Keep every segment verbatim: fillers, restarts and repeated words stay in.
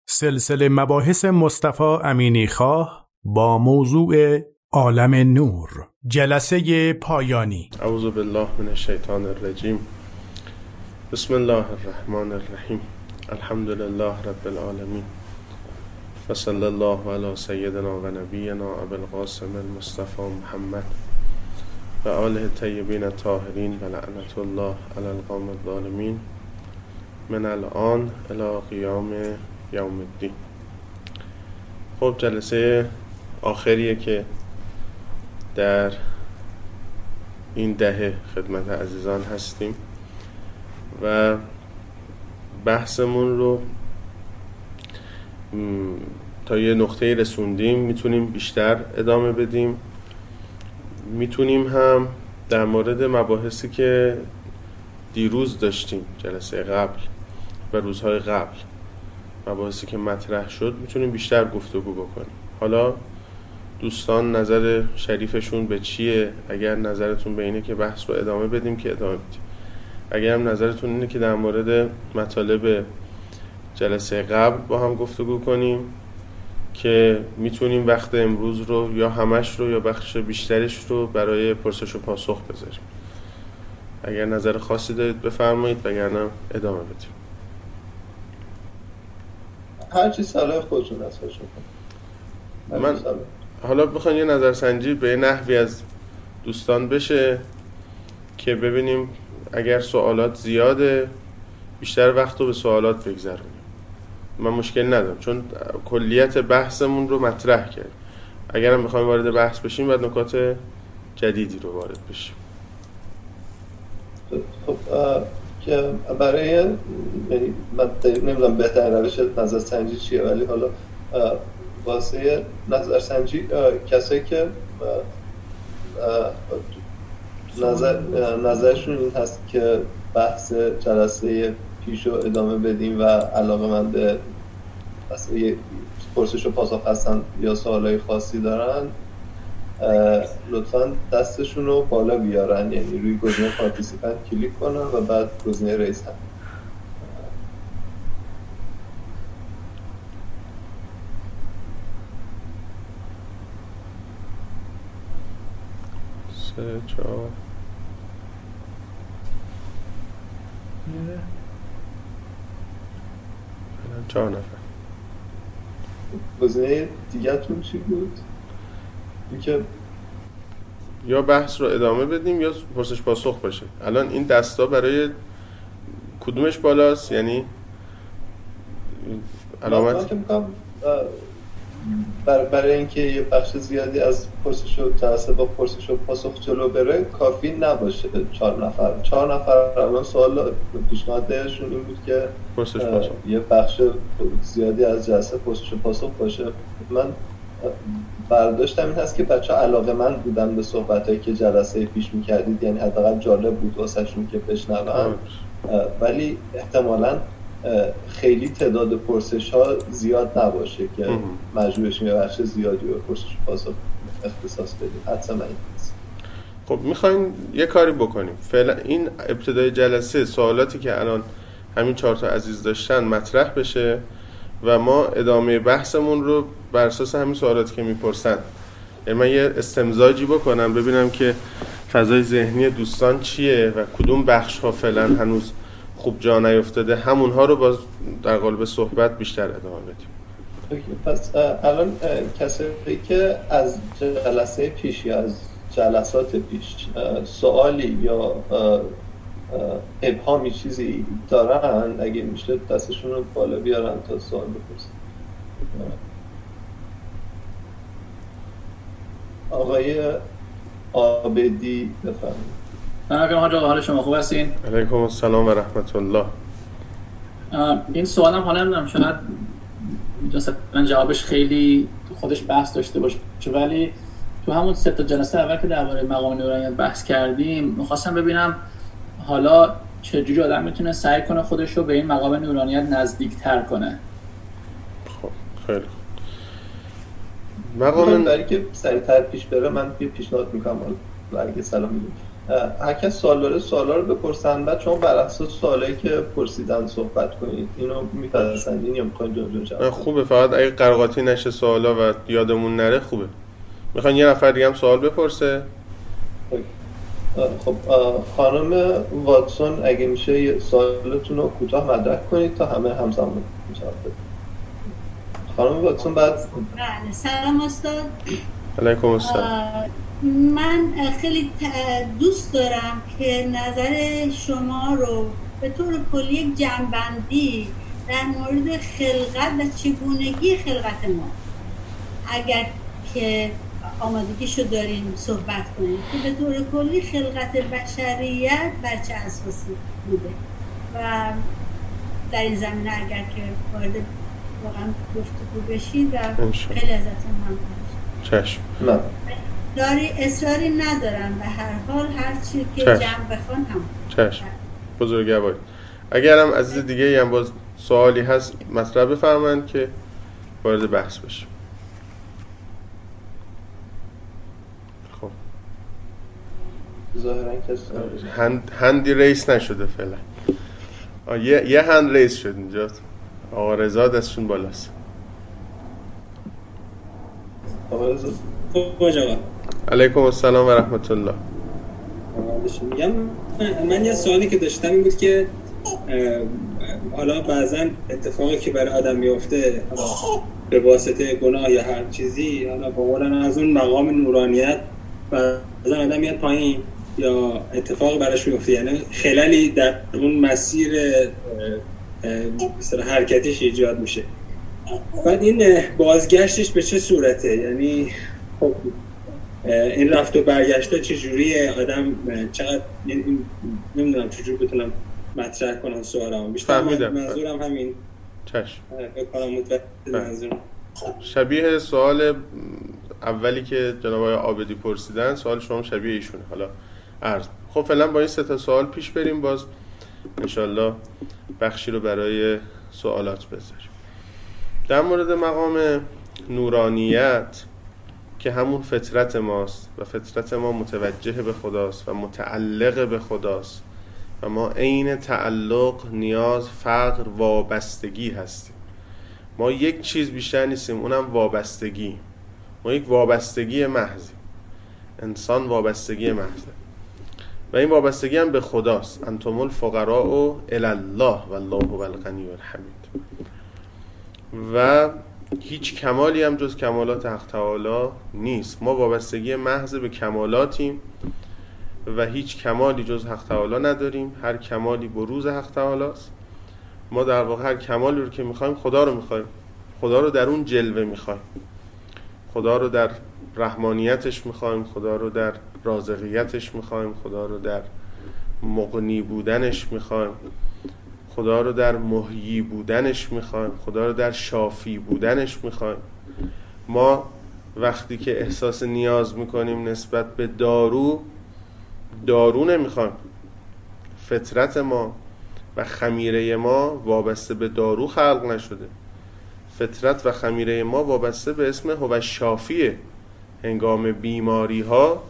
سلسله مباحث مصطفی امینی خواه با موضوع عالم نور، جلسه پایانی. اعوذ بالله من الشیطان الرجیم. بسم الله الرحمن الرحیم. الحمد لله رب العالمین و صلی الله علی سیدنا و نبینا ابی القاسم المصطفى محمد و آله الطیبین الطاهرین و لعنت الله علی القوم الظالمین من الان الی قیام یوم الدین. خب جلسه آخریه که در این دهه خدمت عزیزان هستیم و بحثمون رو تا یه نقطه رسوندیم. میتونیم بیشتر ادامه بدیم، میتونیم هم در مورد مباحثی که دیروز داشتیم جلسه قبل و روزهای قبل، مباحثی که مطرح شد، میتونیم بیشتر گفتگو بکنیم. حالا دوستان نظر شریفشون به چیه؟ اگر نظرتون به اینه که بحث رو ادامه بدیم که ادامه بدیم، اگر هم نظرتون اینه که در مورد مطالب جلسه قبل با هم گفتگو کنیم که میتونیم وقت امروز رو یا همش رو یا بخش بیشترش رو برای پرسش و پاسخ بذاریم. اگر نظر خاصی دارید بفرمایید، وگرنه ادامه بدیم. هر چی صلاح خودتون است باشه. من حالا بخواین یه نظرسنجی به نحوی از دوستان بشه که ببینیم اگر سوالات زیاده بیشتر وقت رو به سوالات بگذاریم. من مشکل ندارم چون کلیت بحثمون رو مطرح کردیم. اگر هم بخوایم وارد بحث بشیم باید نکات جدیدی رو وارد بشیم. خب که برای یعنی من نمیدونم بهترین روش نظرسنجی چیه، ولی حالا واسه نظرسنجی کسایی که نظر نظرشون این هست که بحث جلسه پیش رو ادامه بدیم و علاقه‌مند به مثلا پرسش و پاسخ هستن یا سوالای خاصی دارن، لطفاً دستشون رو بالا بیارن، یعنی روی گزینه پارتیسیپنت کلیک کنن و بعد گزینه ریز هم. سه چهار چهار نفر. گزینه دیگه تون چی بود؟ که یا بحث رو ادامه بدیم یا پرسش پاسخ باشه. الان این دستا برای کدومش بالاست؟ یعنی علامت برای اینکه یه بخش زیادی از پرسش و جلسه با پرسش و پاسخ جلو بره کافی نباشه چهار نفر. چهار نفر الان سوال پیشنهادشون این بود که پرسش پاسخ یه بخش زیادی از جلسه پرسش و پاسخ باشه. من برداشتم این هست که بچه‌ها علاقه‌مند بودن به صحبتایی که جلسه پیش می‌کردید، یعنی حداقل جالب بود واسهشون که بشنون، ولی احتمالاً خیلی تعداد پرسش ها زیاد نباشه که مجبور بشیم یه بخش زیادی رو پرسش پاسخ اختصاص بدیم. حتما این هست. خب میخوایم یه کاری بکنیم. فعلا این ابتدای جلسه سوالاتی که الان همین چهار تا عزیز داشتن مطرح بشه و ما ادامه بحثمون رو بر اساس همین سوالاتی که میپرسن، یعنی من یه استمزاجی بکنم ببینم که فضای ذهنی دوستان چیه و کدوم بخش ها فعلا هنوز خوب جا نیفتاده، همونها رو باز در قالب صحبت بیشتر ادامه بدیم. پس الان کسایی که از جلسه پیش یا از جلسات پیش سوالی یا ابهامی چیزی دارن، اگه میشه دستشون رو بالا بیارن تا سوال بپرسن. آقای عابدی بفرمایید. سلام آقا، حال شما خوب هستین؟ علیکم السلام و رحمت الله. این سوالم حالا نمیدونم شاید من جوابش خیلی خودش بحث داشته باشه، ولی تو همون سه تا جلسه اول که درباره مقام نورانیت بحث کردیم می‌خواستم ببینم حالا چجوری آدم میتونه سعی کنه خودش رو به این مقام نورانیت نزدیک‌تر کنه. خب خیلی مقام برای که سریع‌تر پیش بره من یه پیشنهاد میکنم. اگه سلام میگم هر کس سوال داره سوالا رو بپرسن، بعد شما بر اساس سوالایی که پرسیدن صحبت کنید. اینو میپسندین یا میخواین جلو جلو جواب؟ خوبه، فقط اگه قرقاتی نشه سوالا و یادمون نره خوبه. میخواین یه نفر دیگه هم سوال بپرسه؟ خب خانم واتسون اگه میشه سوالتون رو کوتاه مطرح کنید تا همه همزمان جواب بدید. خانم واتسون بعد. بله سلام استاد. علیکم السلام. من خیلی دوست دارم که نظر شما رو به طور کلی یک جنبندی در مورد خلقت و چگونگی خلقت ما اگر که آمادگیشو داریم صحبت کنیم که به طور کلی خلقت بشریت بر چه اساسی بوده و در این زمینه اگر که وارد واقعا گفتگو بشید و خیلی ازتون ممنون. چشم. نه. داری اصراری ندارم، به هر حال هر چی که جمع بخوان هم. چشم. بزرگوار. اگرم عزیز دیگه هم باز سوالی هست مطرح بفرمایید که وارد بحث بشیم. خب. ظاهرا کسی هند هندی ریس نشده فعلا. یه یه هند ریس شد اینجا. آقا رضا دستشون بالاست. آقا رضا. خوب جواب. علیکم السلام و رحمت الله. میگم من یه سوالی که داشتم این بود که حالا بعضا اتفاقی که برای آدم میفته به واسطه گناه یا هر چیزی، حالا با قولن از اون مقام نورانیت بعضا آدم میاد پایین یا اتفاقی براش میفته، یعنی خلالی در اون مسیر مثلا حرکتیش ایجاد میشه. بعد این بازگشتش به چه صورته؟ یعنی خب این رفت و برگشته چجوریه؟ آدم چقدر نمیدونم چجوری بتونم مطرح کنم سوالم. بیشتر منظورم همین. چشم. بکنم متوجه منظورم. شبیه سوال اولی که جناب آقای عابدی پرسیدن، سوال شما شبیه ایشونه. حالا عرض. خب فعلا با این سه تا سوال پیش بریم، باز انشالله بخشی رو برای سوالات بذاریم. در مورد مقام نورانیت که همون فطرت ماست و فطرت ما متوجه به خداست و متعلق به خداست و ما عین تعلق، نیاز، فقر، وابستگی هستیم. ما یک چیز بیشتر نیستیم، اونم وابستگی. ما یک وابستگی محضی. انسان وابستگی محضه و این وابستگی هم به خداست. انتم الفقراء الی الله والله هو الغنی الحمید. و هیچ کمالی هم جز کمالات حق تعالی نیست. ما وابستگی محض به کمالاتیم و هیچ کمالی جز حق تعالی نداریم. هر کمالی بروز حق تعالی است. ما در واقع هر کمالی رو که میخوایم خدا رو میخوایم. خدا رو در اون جلوه میخوایم. خدا رو در رحمانیتش میخوایم. خدا رو در رازقیتش میخوایم. خدا رو در مغنی بودنش میخوایم. خدا رو در محیی بودنش میخوایم. خدا رو در شافی بودنش میخوایم. ما وقتی که احساس نیاز میکنیم نسبت به دارو، دارو نمیخوایم. فطرت ما و خمیره ما وابسته به دارو خلق نشده. فطرت و خمیره ما وابسته به اسم هو شافیه. هنگام بیماری ها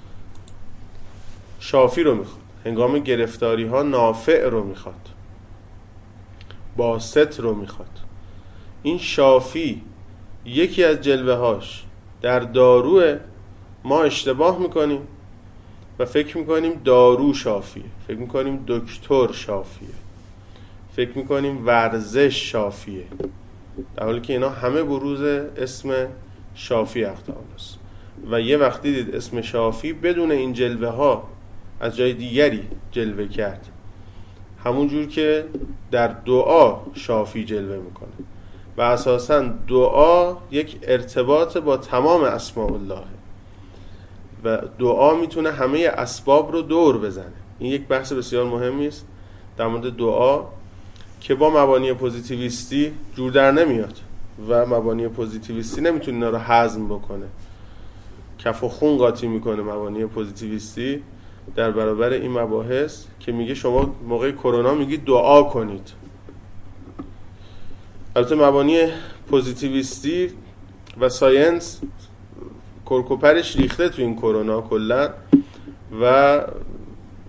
شافی رو میخواد، هنگام گرفتاری ها نافع رو میخواد، باسط رو میخواد. این شافی یکی از جلوه هاش در داروه. ما اشتباه میکنیم و فکر میکنیم دارو شافیه، فکر میکنیم دکتر شافیه، فکر میکنیم ورزش شافیه، در حالی که اینا همه بروز اسم شافی حق تعالی است. و یه وقتی دید اسم شافی بدون این جلوه ها از جای دیگری جلوه کرد، همون جور که در دعا شافی جلوه میکنه و اساساً دعا یک ارتباط با تمام اسماء الله و دعا میتونه همه اسباب رو دور بزنه. این یک بحث بسیار مهمی است در مورد دعا که با مبانی پوزیتیویستی جور در نمیاد و مبانی پوزیتیویستی نمیتونه اینا رو هضم بکنه. کف و خون قاطی میکنه مبانی پوزیتیویستی در برابر این مباحث که میگه شما موقع کرونا میگی دعا کنید. البته مبانی پوزیتیویستی و ساینس کرکوپرش ریخته تو این کرونا کلا و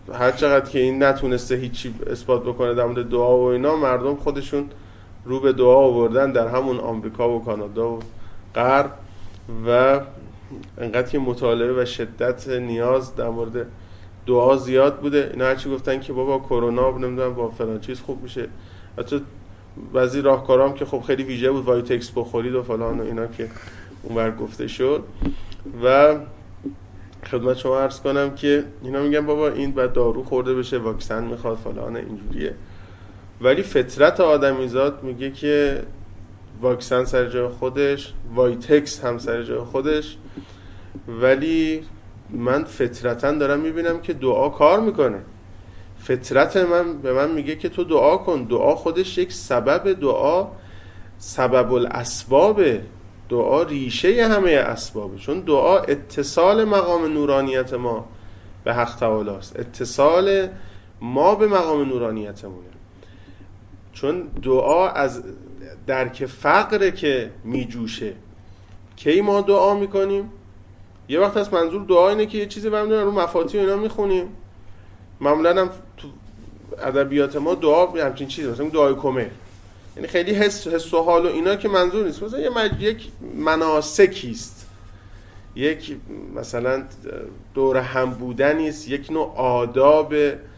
هر چقدر که این نتونسته هیچی اثبات بکنه در مورد دعا و اینا، مردم خودشون رو به دعا آوردن در همون آمریکا و کانادا و غرب و انقدر که مطالعه و شدت نیاز در مورد دعا زیاد بوده، اینا هرچی گفتن که بابا کرونا نمیدونم با فلان چیز خوب میشه. حتی بعضی راهکارام که خب خیلی ویژه بود، وایتکس بخورید و فلان و اینا که اونور گفته شد. و خدمت شما عرض کنم که اینا میگن بابا این بعد دارو خورده بشه، واکسن میخواد فلان اینجوریه، ولی فطرت آدمیزاد میگه که واکسن سر جای خودش، وایتکس هم سر جای خودش، ولی من فطرتاً دارم میبینم که دعا کار میکنه. فطرت من به من میگه که تو دعا کن. دعا خودش یک سبب، دعا سبب الاسبابه، دعا ریشه همه اسبابه، چون دعا اتصال مقام نورانیت ما به حق تعالی است، اتصال ما به مقام نورانیتمونه. چون دعا از درک فقره که میجوشه. کی ما دعا میکنیم؟ یه وقت از منظور دعا اینه که یه چیزی برمی‌داریم رو مفاتیح اینا میخونیم. معمولا هم تو ادبیات ما دعا همچین چیزی، مثلا دعای کمر، یعنی خیلی حس حس و حال و اینا که منظور نیست، مثلا یه مج... یک مناسکی است، یک مثلا دور هم بودنی است، یک نوع آداب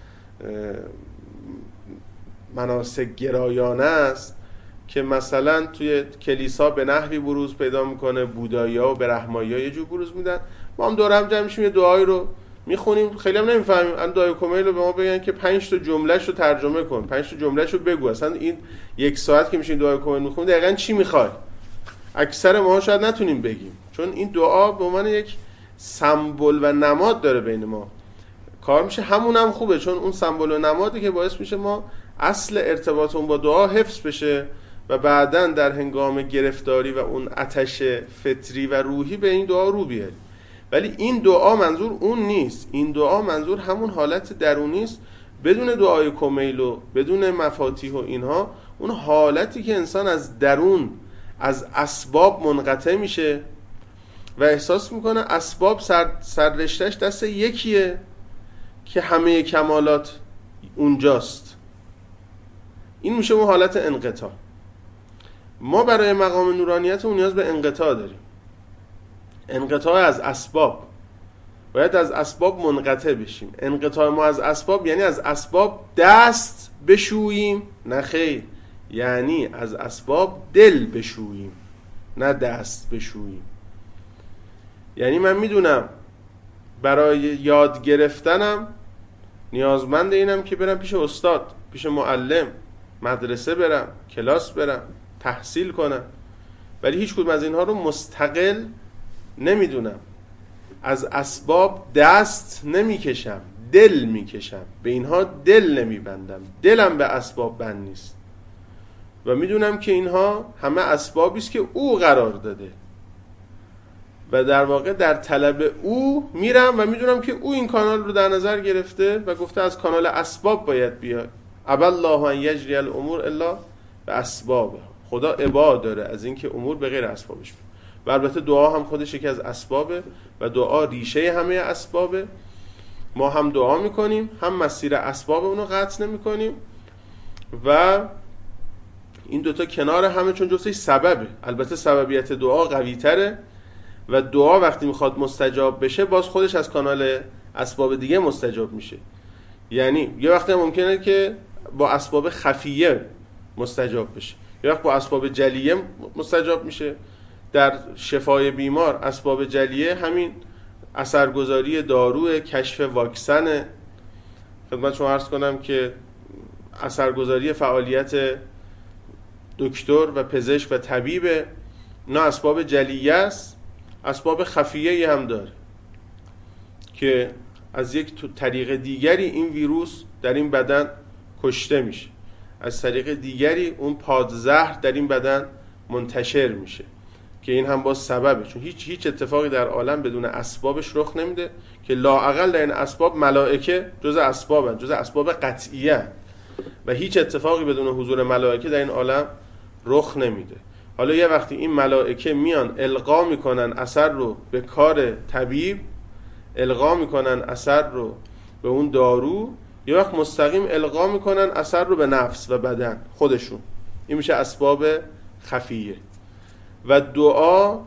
مناسک گرایانه است که مثلا توی کلیسا به نحوی بروز پیدا میکنه، بودایی‌ها و برهمایی‌ها یه جور بروز میدن. ما هم دور هم جمع میشیم یه دعایی رو میخونیم، خیلی هم نمیفهمیم. الان دعای کمیل رو به ما بگن که پنج تا جمله‌ش رو ترجمه کن، پنج تا جمله‌ش رو بگو، اصلا این یک ساعت که میشین دعای کمیل میخونیم دقیقاً چی میخوای؟ اکثر ما شاید نتونیم بگیم، چون این دعا به عنوان یک سمبل و نماد داره بین ما کار میشه. همون هم خوبه، چون اون سمبل و نمادی که باعث میشه ما اصل ارتباطمون با دعا حفظ بشه و بعداً در هنگام گرفتاری و اون آتش فطری و روحی به این دعا رو بیاریم. ولی این دعا منظور اون نیست، این دعا منظور همون حالت درونی است، بدون دعای کمیل و بدون مفاتیح و اینها، اون حالتی که انسان از درون از اسباب منقطع میشه و احساس میکنه اسباب سر سررشته‌اش دست یکیه که همه کمالات اونجاست. این میشه اون حالت انقطاع. ما برای مقام نورانیت اون نیاز به انقطاع داریم، انقطاع از اسباب. باید از اسباب منقطع بشیم. انقطاع ما از اسباب یعنی از اسباب دست بشوییم، نه خیر، یعنی از اسباب دل بشوییم، نه دست بشوییم. یعنی من میدونم برای یاد گرفتنم نیازمند اینم که برم پیش استاد، پیش معلم، مدرسه برم، کلاس برم، تحصیل کنم، ولی هیچ کدوم از اینها رو مستقل نمیدونم. از اسباب دست نمیکشم، دل میکشم، به اینها دل نمیبندم، دلم به اسباب بند نیست و میدونم که اینها همه اسبابی است که او قرار داده و در واقع در طلب او میرم و میدونم که او این کانال رو در نظر گرفته و گفته از کانال اسباب باید بیاد. ابا الله ان یجری الامور الا باسباب. خدا ابا داره از اینکه امور به غیر اسبابش بیاد. و البته دعا هم خودش یکی از اسبابه و دعا ریشه همه اسبابه. ما هم دعا میکنیم، هم مسیر اسباب اونو قطع نمیکنیم و این دوتا کنار همه، چون جفتش سببه. البته سببیت دعا قوی تره و دعا وقتی میخواد مستجاب بشه باز خودش از کانال اسباب دیگه مستجاب میشه. یعنی یه وقتی ممکنه که با اسباب خفیه مستجاب بشه، یه وقت با اسباب جلیه مستجاب میشه. در شفای بیمار اسباب جلیه همین اثرگذاری دارو، کشف واکسن. خدمت شما عرض کنم که اثرگذاری فعالیت دکتر و پزشک و طبیب، نه اسباب جلیه است. اسباب خفیه هم داره که از یک طریق دیگری این ویروس در این بدن کشته میشه، از طریق دیگری اون پادزهر در این بدن منتشر میشه که این هم باز سببه، چون هیچ هیچ اتفاقی در عالم بدون اسبابش رخ نمیده که لااقل در این اسباب ملائکه جز اسبابن، جز اسباب قطعیه و هیچ اتفاقی بدون حضور ملائکه در این عالم رخ نمیده. حالا یه وقتی این ملائکه میان القا میکنن اثر رو به کار طبیب، القا میکنن اثر رو به اون دارو، یه وقت مستقیم القا میکنن اثر رو به نفس و بدن خودشون. این میشه اسباب خفیه. و دعا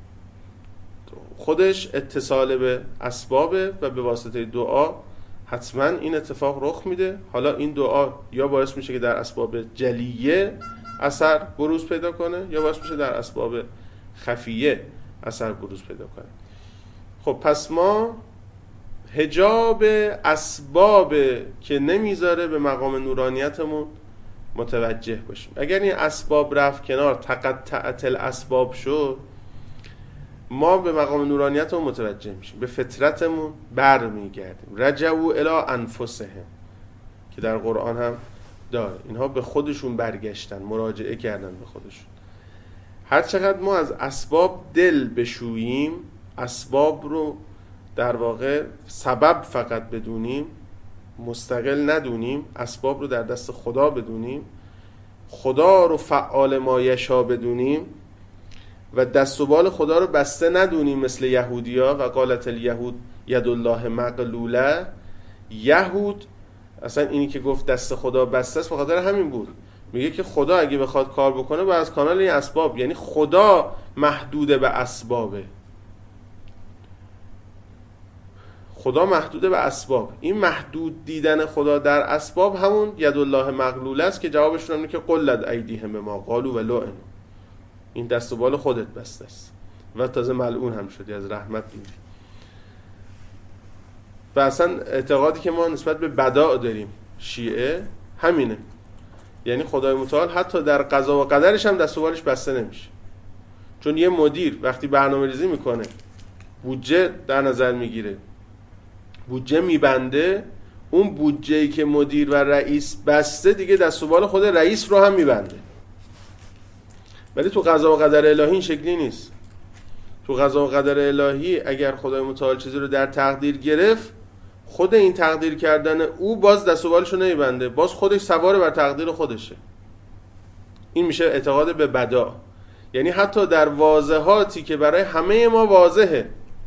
خودش اتصال به اسبابه و به واسطه دعا حتما این اتفاق رخ میده. حالا این دعا یا باعث میشه که در اسباب جلیه اثر بروز پیدا کنه یا باعث میشه در اسباب خفیه اثر بروز پیدا کنه. خب پس ما حجاب اسباب که نمیذاره به مقام نورانیتمون متوجه باشیم. اگر این اسباب رفت کنار، تقطعت الاسباب شد، ما به مقام نورانیتمون متوجه میشیم، به فطرتمون بر میگردیم. رجعوا الی انفسهم که در قرآن هم داره، اینها به خودشون برگشتن، مراجعه کردن به خودشون. هر چقدر ما از اسباب دل بشوییم، اسباب رو در واقع سبب فقط بدونیم، مستقل ندونیم، اسباب رو در دست خدا بدونیم، خدا رو فعال ما یشا بدونیم و دست و بال خدا رو بسته ندونیم مثل یهودیا و قالت الیهود ید الله مغلوله. یهود اصلا اینی که گفت دست خدا بسته است بخاطر همین بود. میگه که خدا اگه بخواد کار بکنه باید از کانال این اسباب، یعنی خدا محدود به اسبابه. خدا محدود به اسباب. این محدود دیدن خدا در اسباب همون ید الله مغلوله است که جوابشون اینه که قلت ایدیهم ما قالوا ولعنوا. این دست و بال خودت بسته است و تازه ملعون هم شدی، از رحمت دوری. و اصلا اعتقادی که ما نسبت به بداع داریم شیعه همینه، یعنی خدای متعال حتی در قضا و قدرش هم دست و بالش بسته نمیشه. چون یه مدیر وقتی برنامه ریزی میکنه، بودجه در نظر میگیره، بودجه میبنده، اون بودجه‌ای که مدیر و رئیس بسته دیگه دست و بال خود رئیس رو هم میبنده. ولی تو قضا و قدر الهی این شکلی نیست. تو قضا و قدر الهی اگر خدای متعال چیزی رو در تقدیر گرفت، خود این تقدیر کردن او باز دست و بالش رو نمیبنده، باز خودش سوار بر تقدیر خودشه. این میشه اعتقاد به بداع. یعنی حتی در واضحاتی که برای همه ما واضحه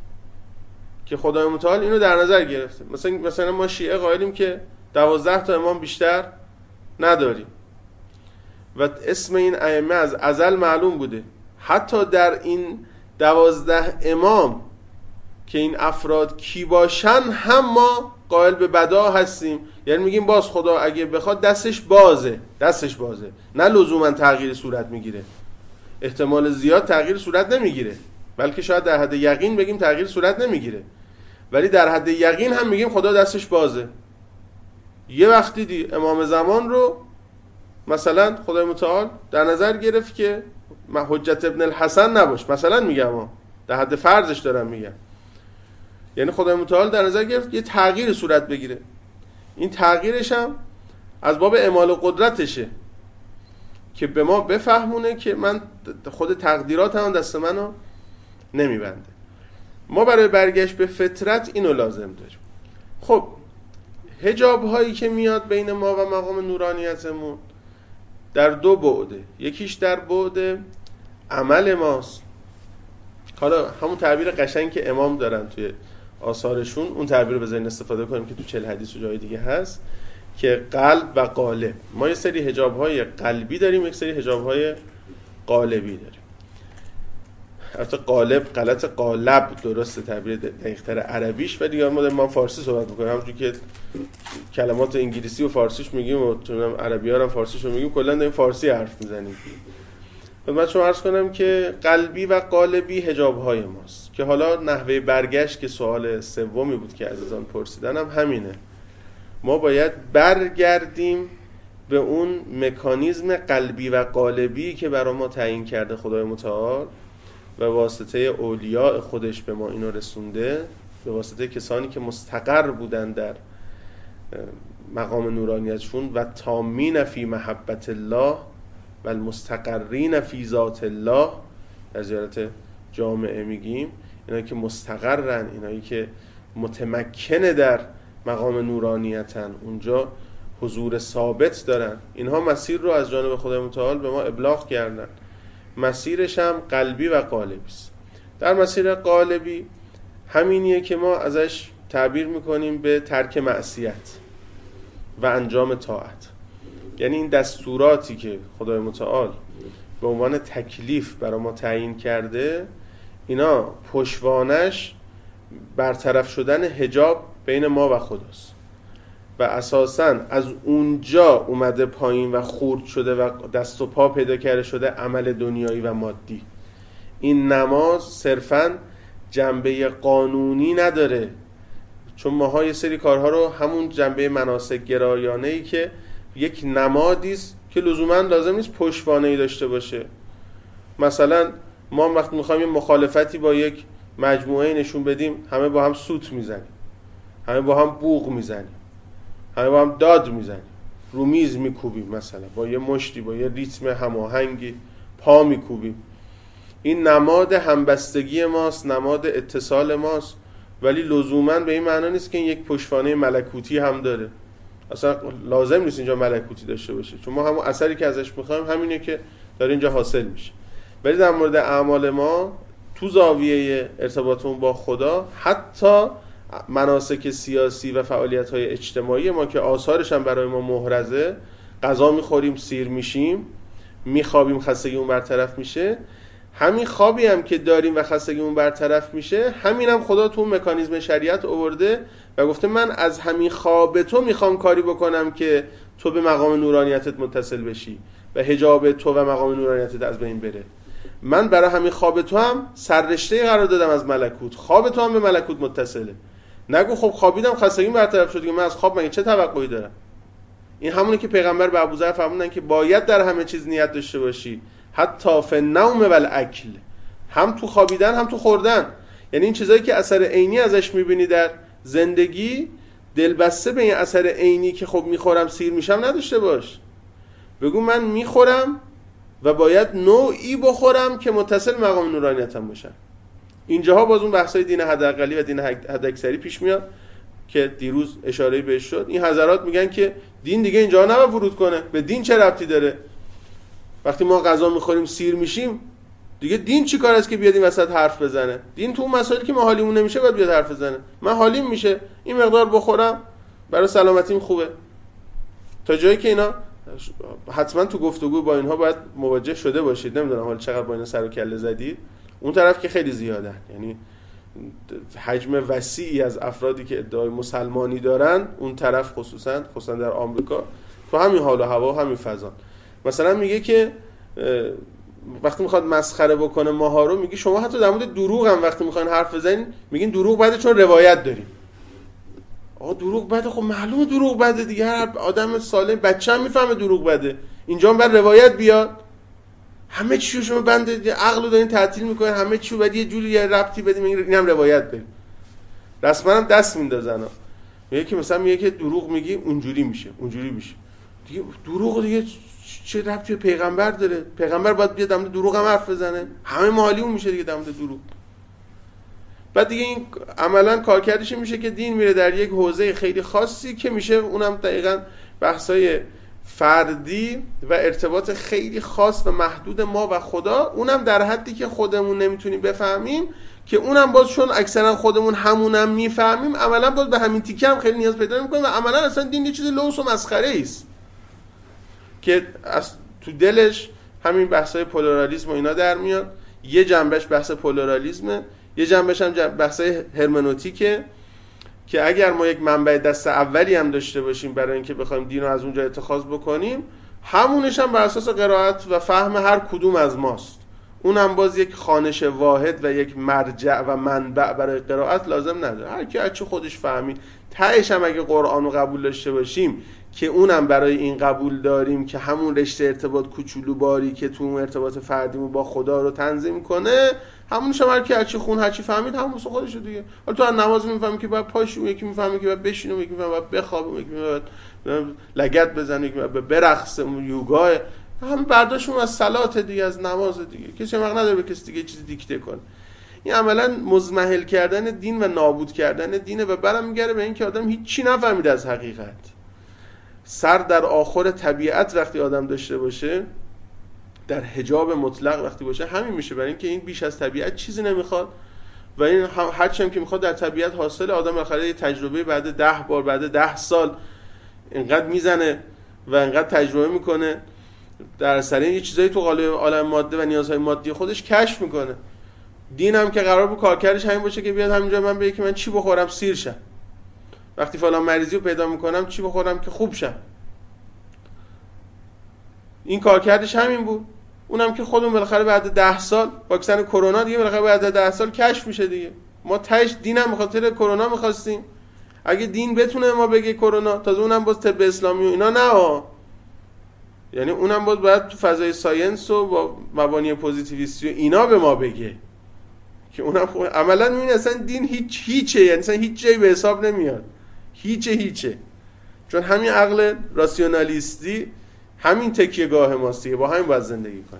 که خدای متعال اینو در نظر گرفته. مثلا مثلا ما شیعه قائلیم که دوازده تا امام بیشتر نداریم و اسم این ائمه از ازل معلوم بوده. حتی در این دوازده امام که این افراد کی باشن هم ما قائل به بداع هستیم. یعنی میگیم باز خدا اگه بخواد دستش بازه، دستش بازه، نه لزوما تغییر صورت میگیره. احتمال زیاد تغییر صورت نمیگیره، بلکه شاید در حد یقین بگیم تغییر صورت نمیگیره، ولی در حد یقین هم میگیم خدا دستش بازه. یه وقت دیدی امام زمان رو مثلا خدای متعال در نظر گرفت که حجت ابن الحسن نباش، مثلا میگم ها، در حد فرضش دارم میگم، یعنی خدای متعال در نظر گرفت یه تغییر صورت بگیره. این تغییرش هم از باب اعمال قدرتشه که به ما بفهمونه که من خود تقدیرات هم دست منو نمیبنده. ما برای برگشت به فطرت اینو لازم داریم. خب حجاب هایی که میاد بین ما و مقام نورانیتمون در دو بعده. یکیش در بعد عمل ماست. حالا همون تعبیر قشنگ که امام دارن توی آثارشون، اون تعبیر رو بذارین استفاده کنیم که تو چهل حدیث و جای دیگه هست، که قلب و قالب. ما یه سری حجاب های قلبی داریم، یک سری حجاب های قالبی داریم. البته قالب غلط، قالب درسته تعبیر دقیق‌تر عربیش، و دیگه ما ما فارسی صحبت می‌کنیم، همونجوری که کلمات انگلیسی و فارسیش میگیم و چونم عربی‌ها هم فارسیشو میگیم، کلا داریم فارسی حرف میزنیم. خدمت شما عرض کنم که قلبی و قالبی حجاب‌های ماست، که حالا نحوه برگشت که سوال سومی بود که عزیزان پرسیدن هم همینه. ما باید برگردیم به اون مکانیزم قلبی و قالبی که برای ما تعیین کرده خدای متعال و واسطه اولیاء خودش به ما اینو رسونده، به واسطه کسانی که مستقر بودن در مقام نورانیتشون و تامین فی محبت الله و المستقرین فی ذات الله. در زیارت جامعه میگیم اینایی که مستقرن، اینایی که متمکنه در مقام نورانیتن، اونجا حضور ثابت دارن، اینها مسیر رو از جانب خدای متعال به ما ابلاغ کردن. مسیرش هم قلبی و قالبی است. در مسیر قالبی همینیه که ما ازش تعبیر میکنیم به ترک معصیت و انجام طاعت. یعنی این دستوراتی که خدای متعال به عنوان تکلیف برای ما تعیین کرده، اینا پشتوانش برطرف شدن حجاب بین ما و خداست و اساساً از اونجا اومده پایین و خرد شده و دست و پا پیدا کرده شده عمل دنیایی و مادی. این نماز صرفاً جنبه قانونی نداره، چون ماها یه سری کارها رو همون جنبه مناسک گرایانه‌ای که یک نمادی است که لزوماً لازم نیست پشتوانه‌ای داشته باشه. مثلا ما وقتی می‌خوایم یه مخالفتی با یک مجموعه نشون بدیم، همه با هم سوت میزنیم، همه با هم بوق میزنیم، همه با هم داد میزنیم، رو میز میکوبیم، مثلا با یه مشتی، با یه ریتم هماهنگی پا میکوبیم. این نماد همبستگی ماست، نماد اتصال ماست، ولی لزوماً به این معنا نیست که این یک پشتوانه ملکوتی هم داره. اصلا لازم نیست اینجا ملکوتی داشته باشه، چون ما همون اثری که ازش میخوایم همینه که داره اینجا حاصل میشه. ولی در مورد اعمال ما تو زاویه ارتباطمون با خدا، حتی مناسک سیاسی و فعالیت‌های اجتماعی ما که آثارش هم برای ما محرزه، غذا میخوریم سیر میشیم، میخوابیم خستگیمون برطرف میشه، همین خوابی هم که داریم و خستگیمون برطرف میشه، همین هم خدا تو مکانیزم شریعت آورده و گفته من از همین خواب تو میخوام کاری بکنم که تو به مقام نورانیتت متصل بشی و حجاب تو و مقام نورانیتت از بین بره. من برای همین خواب تو هم سررشته قرار دادم از ملکوت، خواب تو هم به ملکوت متصله. نگو خب خوابیدم خستگیم برطرف شد، من از خواب مگه چه توقعی دارم؟ این همونه که پیغمبر به ابوذر فرمودن که باید در همه چیز نیت داشته باشی، حتی فی النوم و الاکل، هم تو خوابیدن هم تو خوردن. یعنی این چیزایی که اثر عینی ازش میبینی در زندگی، دلبسته به این اثر عینی که خب میخورم سیر میشم نداشته باش. بگو من میخورم و باید نوعی بخورم که متصل مقام نورانیتم باشم. اینجاها باز اون بحثای دین حداقلی و دین حداکثری پیش میاد که دیروز اشاره بهش شد. این حضرات میگن که دین دیگه اینجا نباید ورود کنه. به دین چه ربطی داره؟ وقتی ما غذا میخوریم سیر میشیم، دیگه دین چی کار است که بیاد این وسط حرف بزنه؟ دین تو اون مسائلی که ما حالیمون نمیشه باید بیاد حرف بزنه. من حالیم میشه، این مقدار بخورم برای سلامتیم خوبه. تا جایی که اینا حتما تو گفتگو با اینها باید مواجه شده باشید. نمیدونم حالا چقدر با اینا سر و کله زدید. اون طرف که خیلی زیادن، یعنی حجم وسیعی از افرادی که ادعای مسلمانی دارن اون طرف، خصوصا خصوصا در آمریکا، تو همین حال و هوا و همین فضا. مثلا میگه که وقتی میخواد مسخره بکنه ماها رو، میگه شما حتی در مورد دروغ هم وقتی میخواین حرف بزنین میگین دروغ بده چون روایت داریم. آقا دروغ بده؟ خب معلومه دروغ بده دیگه، هر آدم سالم بچه هم میفهمه دروغ بده. اینجا هم بر روایت بیاد؟ همه چیو شما بنده عقلو دارین تعطیل میکنین، همه چیو بعد یه جوری یه ربطی بدیم اینم روایت بریم. رسما هم دست میندازن. میگه که مثلا میگه که دروغ میگی اونجوری میشه، اونجوری میشه. دیگه دروغ دیگه چه ربطی به پیغمبر داره؟ پیغمبر باید بیاد در مورد دروغ هم حرف بزنه؟ همه مالیون میشه دیگه در مورد دروغ. بعد دیگه این عملاً کارکردش میشه که دین میره در یک حوزه خیلی خاصی که میشه اونم دقیقاً بحثای فردی و ارتباط خیلی خاص و محدود ما و خدا، اونم در حدی که خودمون نمیتونیم بفهمیم، که اونم باز چون اکثرا خودمون همونم میفهمیم، عملاً باز به همین تیکه هم خیلی نیاز پیدا میکنیم و عملاً اصلا دین یه چیز لوس و مسخره است که از تو دلش همین بحثای پلورالیسم و اینا در میاد. یه جنبش بحث پلورالیسمه، یه جنبش هم بحثای هرمنوتیکه که اگر ما یک منبع دست اولی هم داشته باشیم برای اینکه بخوایم دین رو از اونجا اتخاذ بکنیم، همونش هم بر اساس قرائت و فهم هر کدوم از ماست. اون هم باز یک خوانش واحد و یک مرجع و منبع برای قرائت لازم نداره. هر کی از چه خودش فهمید. تهش هم اگه قرآن رو قبول داشته باشیم که اونم برای این قبول داریم که همون رشته ارتباط کوچولو باری که تو اون ارتباط فردیمون با خدا رو تنظیم کنه، همونش هم هر کی هرچی خون هرچی فهمید همون واسه خودشه دیگه. حالا تو از نماز میفهمی که باید پاشی، اون یکی میفهمه که باید بشینه، اون یکی میفهمه باید بخوابه، اون یکی میفهمه باید لگد بزنه، یکی باید برقصه، اون یوگا، همه برداشتشون از صلات دیگه، از نماز دیگه. کسی حق نداره به کسی دیگه چیزی دیکته کنه. این عملا مزمحل کردن دین و نابود کردن دینه و برام میگره به این که آدم هیچی نفهمید از حقیقت. سر در آخر طبیعت وقتی آدم داشته باشه، در حجاب مطلق وقتی باشه، همین میشه. برای اینکه این بیش از طبیعت چیزی نمیخواد و این هر چیم که میخواد در طبیعت حاصل. آدم بالاخره یه تجربه بعد ده بار بعد ده سال اینقدر میزنه و اینقدر تجربه میکنه، در اثر یه چیزایی تو قالب عالم ماده و نیازهای مادی خودش کشف میکنه. دین هم که قرار بود کارکردش همین باشه که بیاد همینجا من بگه که من چی بخورم سیر شم، وقتی فلان مریضی رو پیدا میکنم چی بخورم که خوب شم. این کارکردش همین بود. اونم که خودمون بالاخره بعد ده سال واکسن کرونا دیگه بالاخره بعد ده سال کشف میشه دیگه. ما تاش دینم به خاطر کرونا می‌خواستیم. اگه دین بتونه ما بگه کرونا، تازه اونم باز طب اسلامی و اینا نه ها. یعنی اونم باز باید تو فضای ساینس و با مبانی پوزیتیویستی و اینا به ما بگه که اونم خب عملاً میبینی اصلا دین هیچ هیچه، یعنی اصلا هیچ جایی به حساب نمیاد. هیچه هیچه. چون همین عقل راسیونالیستی همین تکیه‌گاه ماست دیگه، با همین باید زندگی کنیم.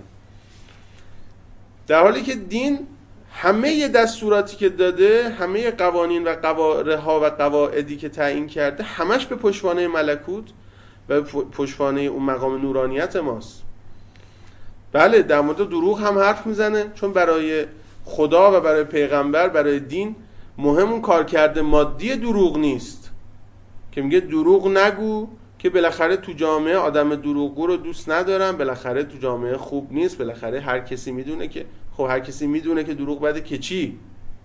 در حالی که دین همه دستوراتی که داده، همه قوانین و قواعدها و قواعدی که تعیین کرده، همش به پشتوانه ملکوت و پشتوانه اون مقام نورانیت ماست. بله در مورد دروغ هم حرف میزنه، چون برای خدا و برای پیغمبر، برای دین مهم اون کارکرد مادی دروغ نیست که میگه دروغ نگو که بالاخره تو جامعه آدم دروغگو رو دوست ندارم، بالاخره تو جامعه خوب نیست، بالاخره هر کسی میدونه که خب هر کسی میدونه که دروغ بده که چی؟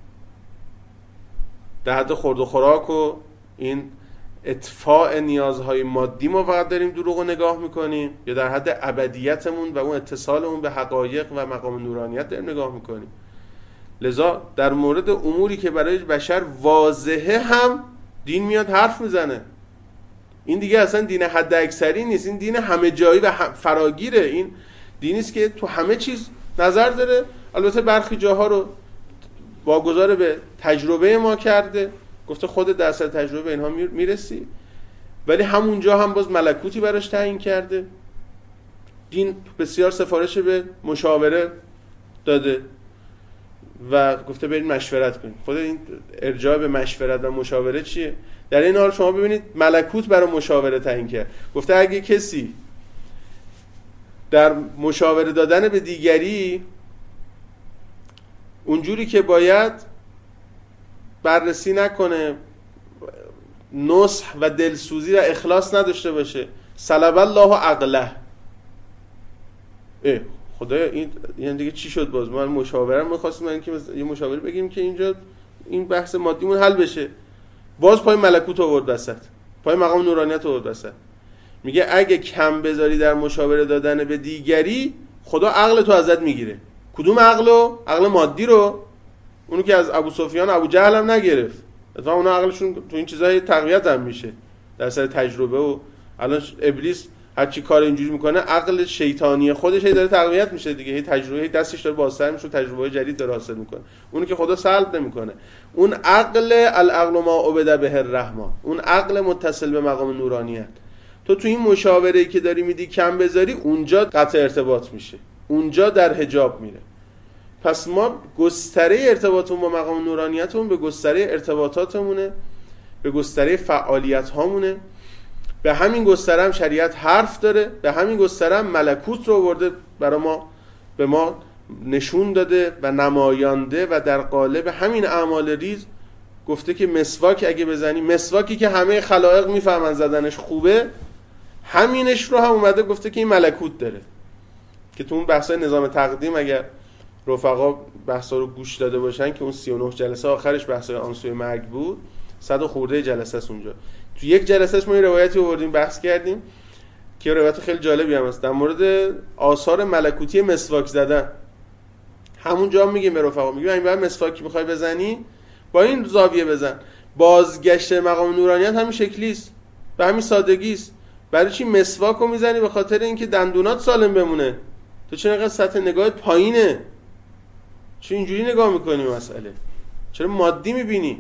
در حد خورد و خوراک و این اطفاء نیازهای مادی ما فقط داریم دروغ رو نگاه میکنیم، یا در حد ابدیتمون و اون اتصالمون به حقایق و مقام نورانیت داریم نگاه میکنیم؟ لذا در مورد اموری که برای بشر واضحه هم دین میاد حرف میزنه. این دیگه اصلا دین حد اکثری نیست، این دین همه جایی و فراگیره. این دینی است که تو همه چیز نظر داره. البته برخی جاها رو واگذار به تجربه ما کرده، گفته خودت در اثر تجربه اینها میرسی، ولی همونجا هم باز ملکوتی براش تعیین کرده. دین بسیار سفارش به مشاوره داده و گفته برید مشورت کنید. خود این ارجاع به مشورت و مشاوره چیه؟ در این حال شما ببینید ملکوت برای مشاوره تعیین کرد. گفته اگه کسی در مشاوره دادن به دیگری اونجوری که باید بررسی نکنه، نصح و دلسوزی و اخلاص نداشته باشه، سلب الله عقله. اه خدایا این یعنی دیگه چی شد؟ باز ما مشاوره می‌خواستیم من که یه مشاوره بگیم که اینجا این بحث مادیمون حل بشه، باز پای ملکوت آورد وسط، پای مقام نورانیت آورد وسط. میگه اگه کم بذاری در مشاوره دادن به دیگری، خدا عقل تو ازت میگیره. کدوم عقلو؟ عقل مادی رو، اونو که از ابو سفیان ابو جهل هم نگرفت. اتفاقا اونا عقلشون تو این چیزای تقویت هم میشه در اثر تجربه. و الان ابلیس هر چی کار اینجوری میکنه، عقل شیطانی خودش هی داره تقویت میشه دیگه، هی تجربه هی دستش داره بازتر میشه، تجربه جدید داره حاصل میکنه. اونو که خدا سلب نمیکنه، اون عقل العقل ما عبد به الرحمن، اون عقل متصل به مقام نورانیت. تو تو این مشاوره‌ای که داری میدی کم بذاری، اونجا قطع ارتباط میشه، اونجا در حجاب میره. پس ما گستره ارتباطمون با مقام نورانیتمون به گستره ارتباطاتمونه، به گستره فعالیت هامونه. به همین گستره هم شریعت حرف داره، به همین گستره هم ملکوت رو آورده برای ما، به ما نشون داده و نمایانده و در قالب همین اعمال ریز گفته که مسواک اگه بزنی، مسواکی که همه خلائق میفهمن زدنش خوبه، همینش رو هم اومده گفته که این ملکوت داره. که تو اون بحثای نظام تقدیم اگر رفقا بحثا رو گوش داده باشن که اون سی و نه جلسه آخرش بحثای آنسوی مرگ بود، صد و خورده جلسه است اونجا. تو یک جلسهش ما این روایتی آوردیم بحث کردیم که روایت خیلی جالبی هم است در مورد آثار ملکوتی مسواک زدن. همونجا میگیم به رفقا، میگیم اگه بعد مسواک میخوای بزنی با این زاویه بزن. بازگشت مقام نورانیت همین شکلی است، به همین سادگی است. برای چی مسواک رو میزنی؟ به خاطر اینکه دندونات سالم بمونه. تو چرا اینقدر سطح نگاهت پایینه؟ چرا اینجوری نگاه میکنی مسئله؟ چرا مادی میبینی؟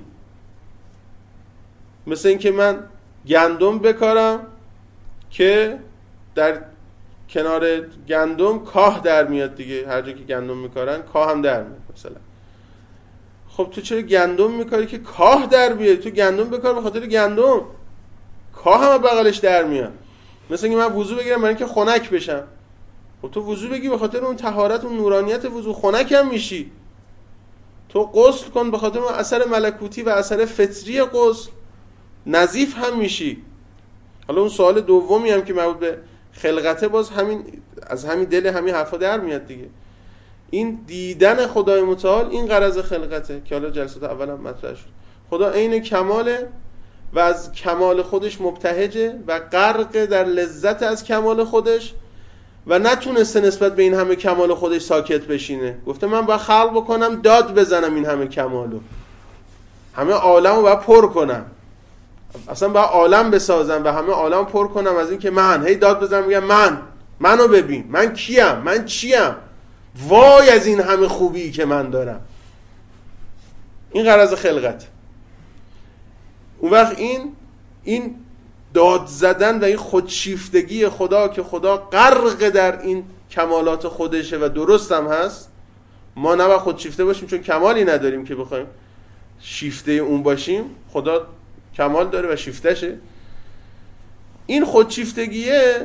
مثل اینکه من گندم بکارم که در کنار گندم کاه در میاد دیگه، هر جا که گندم میکارن کاه هم در میاد مثلا. خب تو چرا گندم میکاری که کاه در بیاد؟ تو گندم بکار به خاطر گندم، کاه هم بغلش در میاد. مثل اینکه من وضو بگیرم برای اینکه خنک بشم. خب تو وضو بگی به خاطر اون طهارت، اون نورانیت وضو، خنک هم میشی. تو غسل کن، به خاطر اون اثر ملکوتی و اثر فطری غسل نظیف هم میشی. حالا اون سوال دومی هم که مربوط به خلقته، باز همین از همین دل همین حرفا در میاد دیگه. این دیدن خدای متعال این غرض خلقته که حالا جلسات اول هم مطرح شد. خدا عین کماله و از کمال خودش مبتهجه و غرق در لذت از کمال خودش و نتونسته نسبت به این همه کمال خودش ساکت بشینه. گفته من باید خلق بکنم، داد بزنم این همه کمالو، همه عالمو باید پر کنم، اصلا باید عالم بسازم و همه عالم پر کنم از این که من هی داد بزنم میگم من منو ببین، من کیم، من چیم، وای از این همه خوبی که من دارم. این غرض خلقت. اون وقت این این داد زدن و این خودشیفتگی خدا که خدا غرق در این کمالات خودشه و درست هم هست، ما نباید خودشیفته باشیم چون کمالی نداریم که بخوایم شیفته اون باشیم. خدا کمال داره و شیفتشه. این خودشیفتگیه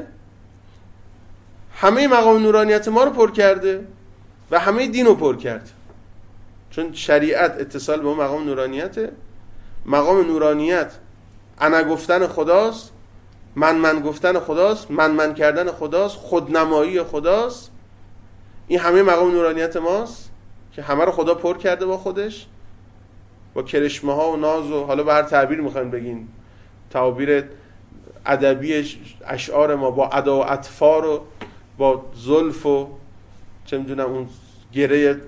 همه مقام نورانیت ما رو پر کرده و همه دین رو پر کرده، چون شریعت اتصال به اون مقام نورانیته. مقام نورانیت انا گفتن خداست، من من گفتن خداست، من من کردن خداست، خودنمایی خداست. این همه مقام نورانیت ماست که همه رو خدا پر کرده با خودش، با کرشمه ها و ناز و حالا به هر تعبیر میخواین بگین، تعابیر ادبی اشعار ما، با ادا و اطفار و با زلف و چه میدونم اون گره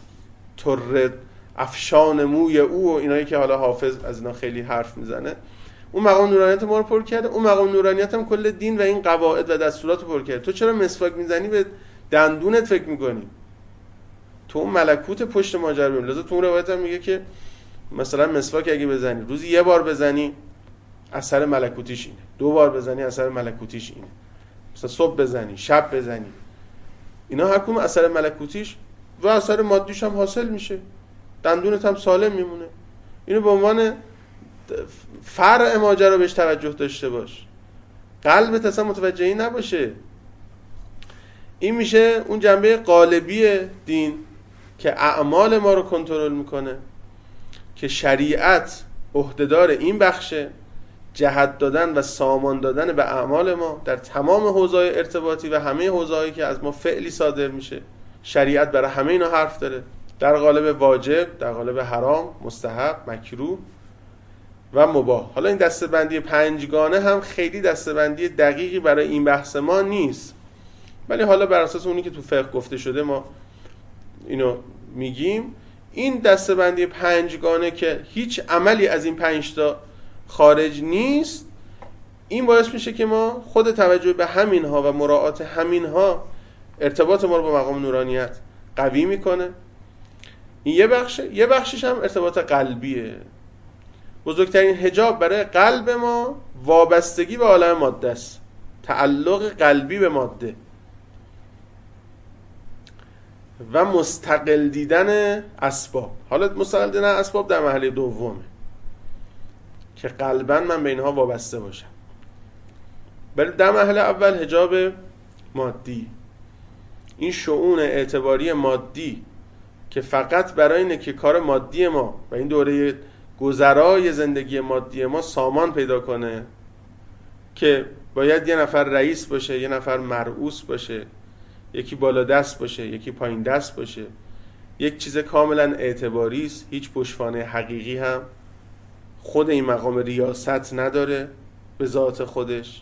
تر افشان موی او و اینایی که حالا حافظ از اینا خیلی حرف میزنه. اون مقام نورانیت ما رو پر کرده. اون مقام نورانیت هم کل دین و این قواعد و دستورات رو پر کرده. تو چرا مسواک میزنی به دندونت فکر میکنی؟ تو اون ملکوت پشت ماجرا ببین. لذا تو اون روایت هم میگه که مثلا مسواک اگه بزنی روزی یه بار بزنی اثر ملکوتیش اینه، دو بار بزنی اثر ملکوتیش اینه، مثلا صبح بزنی، شب بزنی، اینا هر کدوم اثر ملکوتیش و اثر مادیش هم حاصل میشه، دندونت هم سالم میمونه. اینو به عنوان فرع ماجرا بهش توجه داشته باش، قلبت اصلا متوجه این نباشه. این میشه اون جنبه قالبی دین که اعمال ما رو کنترل میکنه، که شریعت عهدهدار این بخشه، جهت دادن و سامان دادن به اعمال ما در تمام حوزه‌های ارتباطی و همه حوزه‌هایی که از ما فعلی صادر میشه. شریعت برای همه اینا حرف داره، در قالب واجب، در قالب حرام، مستحب، مکروه و مباح. حالا این دسته‌بندی پنجگانه هم خیلی دسته‌بندی دقیقی برای این بحث ما نیست، ولی حالا بر اساس اونی که تو فقه گفته شده ما اینو میگیم. این دسته‌بندی پنجگانه که هیچ عملی از این پنج تا خارج نیست، این باعث میشه که ما خود توجه به همینها و مراعات همینها ارتباط ما رو با مقام نورانیت قوی میکنه. این یه بخشه. یه بخشش هم ارتباط قلبیه. بزرگترین حجاب برای قلب ما وابستگی به عالم ماده است، تعلق قلبی به ماده و مستقل دیدن اسباب. حالا مستقل دیدن اسباب در مرحله دومه که قلباً من به اینها وابسته باشم. ولی در مرحله اول حجاب مادی، این شؤون اعتباری مادی که فقط برای اینه که کار مادی ما و این دوره گذرای زندگی مادی ما سامان پیدا کنه، که باید یه نفر رئیس باشه، یه نفر مرئوس باشه، یکی بالا دست باشه، یکی پایین دست باشه، یک چیز کاملا اعتباری است، هیچ پشتوانه حقیقی هم خود این مقام ریاست نداره به ذات خودش.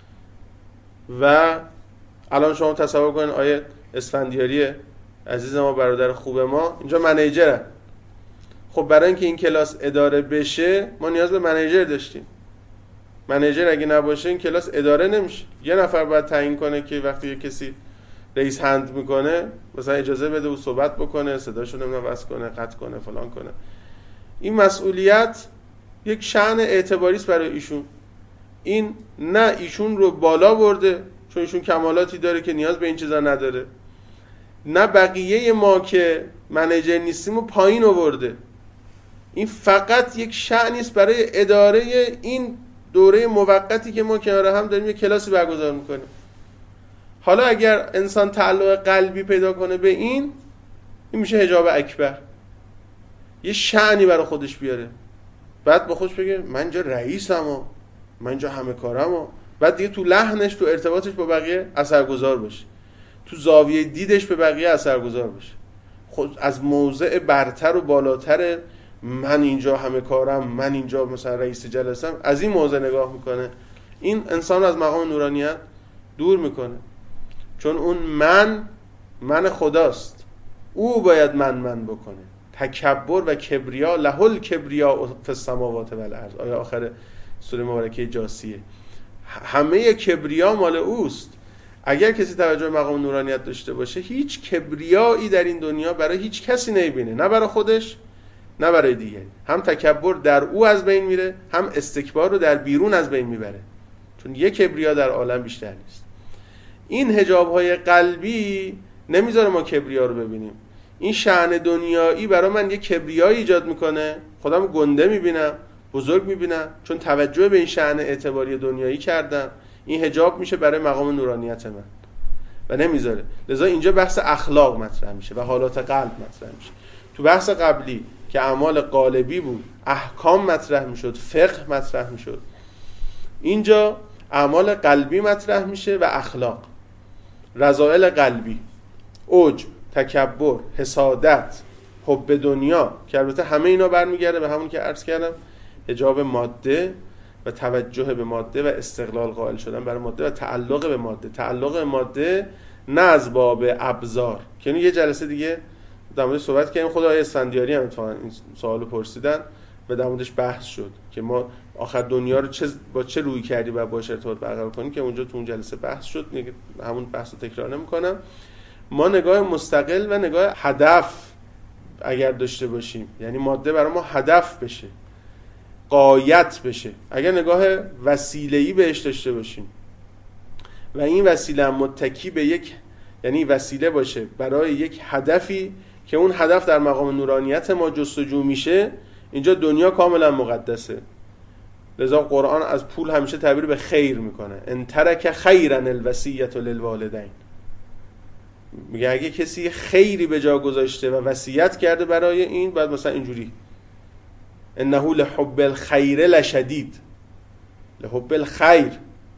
و الان شما تصور کنید آیه اسفندیاری عزیز ما، برادر خوب ما، اینجا منیجره. خب برای اینکه این کلاس اداره بشه ما نیاز به منیجر داشتیم. منیجر اگه نباشه این کلاس اداره نمیشه. یه نفر باید تعیین کنه که وقتی یه کسی رئیس هند میکنه مثلا اجازه بده و صحبت بکنه، صداشو نمیدونم وصل کنه، قطع کنه، فلان کنه. این مسئولیت یک شأن اعتباری است برای ایشون. این نه ایشون رو بالا برده چون ایشون کمالاتی داره که نیاز به این چیزا نداره، نه بقیه ما که منیجر نیستیم رو پایین آورده. این فقط یک شأنی است برای اداره این دوره موقتی که ما کنار هم داریم یک کلاسی برگزار میکنیم. حالا اگر انسان تعلق قلبی پیدا کنه به این، این میشه حجاب اکبر. یه شأنی برای خودش بیاره، بعد با خودش بگه من اینجا رئیسم و من اینجا همه کارم و بعد دیگه تو لحنش، تو ارتباطش با بقیه اثرگذار باشه، تو زاویه دیدش به بقیه اثرگذار باشه، خود از موضع برتر و بالاتر من اینجا همه کارم، من اینجا مثلا رئیس جلسم، از این موضع نگاه میکنه. این انسان از مقام نورانیت دور میکنه، چون اون من من خداست، او باید من من بکنه. تکبر و کبریا، لهل کبریا فی السماوات و الارض، آیه آخر سوره مبارکه جاسیه. همه کبریا مال اوست. اگر کسی توجه مقام نورانیت داشته باشه، هیچ کبریایی در این دنیا برای هیچ کسی نمیبینه، نه برای خودش نه برای دیگری. هم تکبر در او از بین میره، هم استکبار رو در بیرون از بین میبره، چون یک کبریا در عالم بیشتر نیست. این حجاب‌های قلبی نمیذاره ما کبریا رو ببینیم. این شأن دنیایی برای من یک کبریایی ایجاد میکنه، خودم گنده میبینم، بزرگ میبینم، چون توجه به این شأن اعتباری دنیایی کردم. این حجاب میشه برای مقام نورانیت من و نمیذاره. لذا اینجا بحث اخلاق مطرح میشه و حالات قلب مطرح میشه. تو بحث قبلی که اعمال قالبی بود، احکام مطرح میشد، فقه مطرح میشد، اینجا اعمال قلبی مطرح میشه و اخلاق، رذائل قلبی، عجب، تکبر، حسادت، حب دنیا، که البته همه اینا برمیگرده به همون که عرض کردم، حجاب ماده و توجه به ماده و استقلال قائل شدن برای ماده و تعلق به ماده. تعلق به ماده نه از باب ابزار، که یه جلسه دیگه در موردش صحبت کردیم. خود آقای اسفندیاری هم اتفاقا این سوالو پرسیدن و در موردش بحث شد که ما آخر دنیا رو چه با چه روی کردی و باش ارتباط برقرار کنیم، که اونجا تو اون جلسه بحث شد. همون بحث رو تکرار نمی‌کنم. ما نگاه مستقل و نگاه هدف اگر داشته باشیم، یعنی ماده برای ما هدف بشه، غایت بشه، اگر نگاه وسیله‌ای بهش داشته باشیم و این وسیله متکی به یک، یعنی وسیله باشه برای یک هدفی که اون هدف در مقام نورانیت ما جستجو میشه، اینجا دنیا کاملا مقدسه. لذا قرآن از پول همیشه تعبیر به خیر میکنه، ان ترک خیرا الوصیة للوالدین. میگه اگه کسی خیری به جا گذاشته و وصیت کرده برای این، بعد مثلا اینجوری انه لحب الخیر لشدید، لحب الخیر،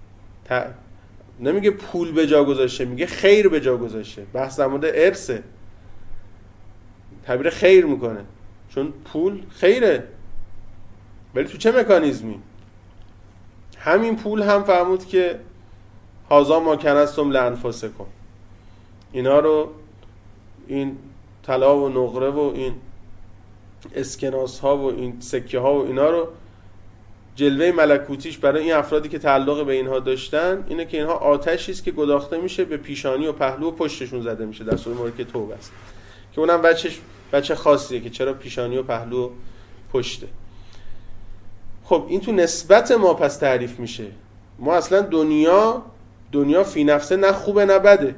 نمیگه پول به جا گذاشته، میگه خیر به جا گذاشته. بحث در مورد ارثه، تعبیر خیر میکنه، چون پول خیره، ولی تو چه مکانیزمی؟ همین پول هم فرمود که هازا ما کنستم لانفسکم، اینا رو، این طلا و نقره و این اسکناس ها و این سکه ها و اینا رو، جلوه ملکوتیش برای این افرادی که تعلق به اینها داشتن اینه که اینها آتشی است که گداخته میشه به پیشانی و پهلو و پشتشون زده میشه، در سوره مبارکه توبه است که اونم بچهش بچه خاصیه که چرا پیشانی و پهلو و پشته. خب این تو نسبت ما پس تعریف میشه. ما اصلا دنیا دنیا فی نفسه نه خوبه نه بده،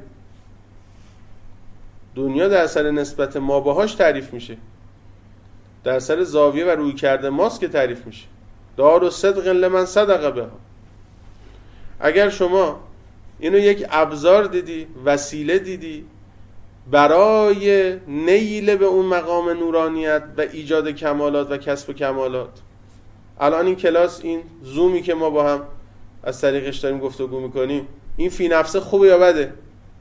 دنیا در اثر نسبت ما باهاش تعریف میشه، در اثر زاویه و روی کرده ماست که تعریف میشه. دار و صدق لمن صدق بها. اگر شما اینو یک ابزار دیدی، وسیله دیدی برای نیل به اون مقام نورانیت و ایجاد کمالات و کسب کمالات، الان این کلاس، این زومی که ما با هم از طریقش داریم گفتگو میکنیم، این فی نفسه خوبه یا بده؟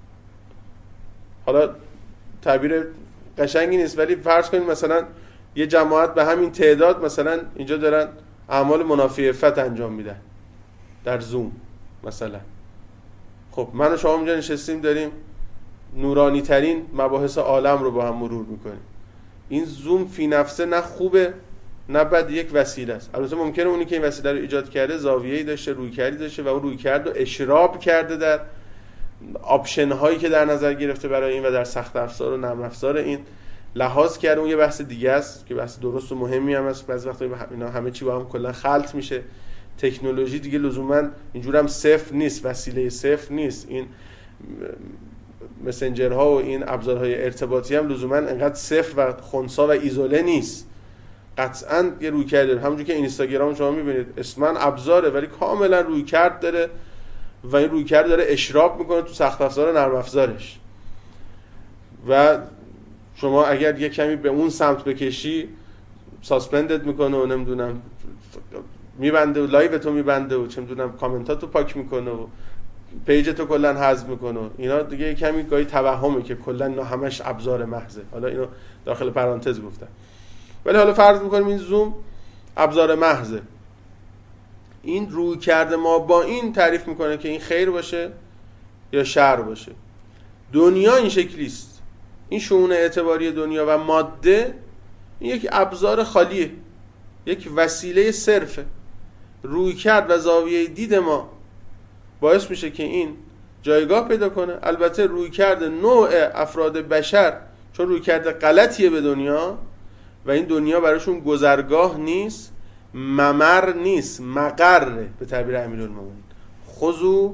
حالا تعبیر قشنگی نیست، ولی فرض کنید مثلا یه جماعت به همین تعداد مثلا اینجا دارن اعمال منافی عفت انجام میدن در زوم مثلا. خب من و شما اینجا نشستیم داریم نورانی ترین مباحث عالم رو با هم مرور میکنیم. این زوم فی نفسه نه خوبه نه بد، یک وسیله است. البته ممکنه اونی که این وسیله رو ایجاد کرده زاویه‌ای داشته، رویکردی داشته و اون رویکرد رو اشراب کرده در آپشن هایی که در نظر گرفته برای این و در سخت افزار و نرم افزار این لحاظ کرده. اون یه بحث دیگه است که بحث درست و مهمی هم است. بعضی وقتا اینا همه چی با هم کلا خلط میشه. تکنولوژی دیگه لزوما اینجور هم صفر نیست، وسیله صفر نیست. این مسنجرها و این ابزارهای ارتباطی هم لزوما انقدر صفر و خنثی و ایزوله نیست. قطعاً یه رویکرد داره. همونجوری که اینستاگرام شما میبینید اسماً ابزاره ولی کاملا رویکرد داره و این رویکرد داره اشراق میکنه تو سخت افزار و نرم افزارش. و شما اگر یه کمی به اون سمت بکشی ساسپندد میکنه و نمیدونم میبنده و لایو تو میبنده و چه میدونم کامنتاتو پاک میکنه و پیج تو کلا حذف میکنه. اینا دیگه کمی گاهی توهمه که کلا اینا همش ابزار محضه. حالا اینو داخل پرانتز گفتم، ولی حالا فرض میکنیم این زوم ابزار محضه. این روی کرده ما با این تعریف میکنه که این خیر باشه یا شر باشه. دنیا این شکلی است. این شؤون اعتباری دنیا و ماده این یک ابزار خالیه، یک وسیله صرفه. روی کرد و زاویه دید ما باعث میشه که این جایگاه پیدا کنه. البته روی کرد نوع افراد بشر چون روی کرد غلطیه به دنیا و این دنیا براشون گذرگاه نیست، ممر نیست، مقره. به تعبیر امیرالمومنین خذوا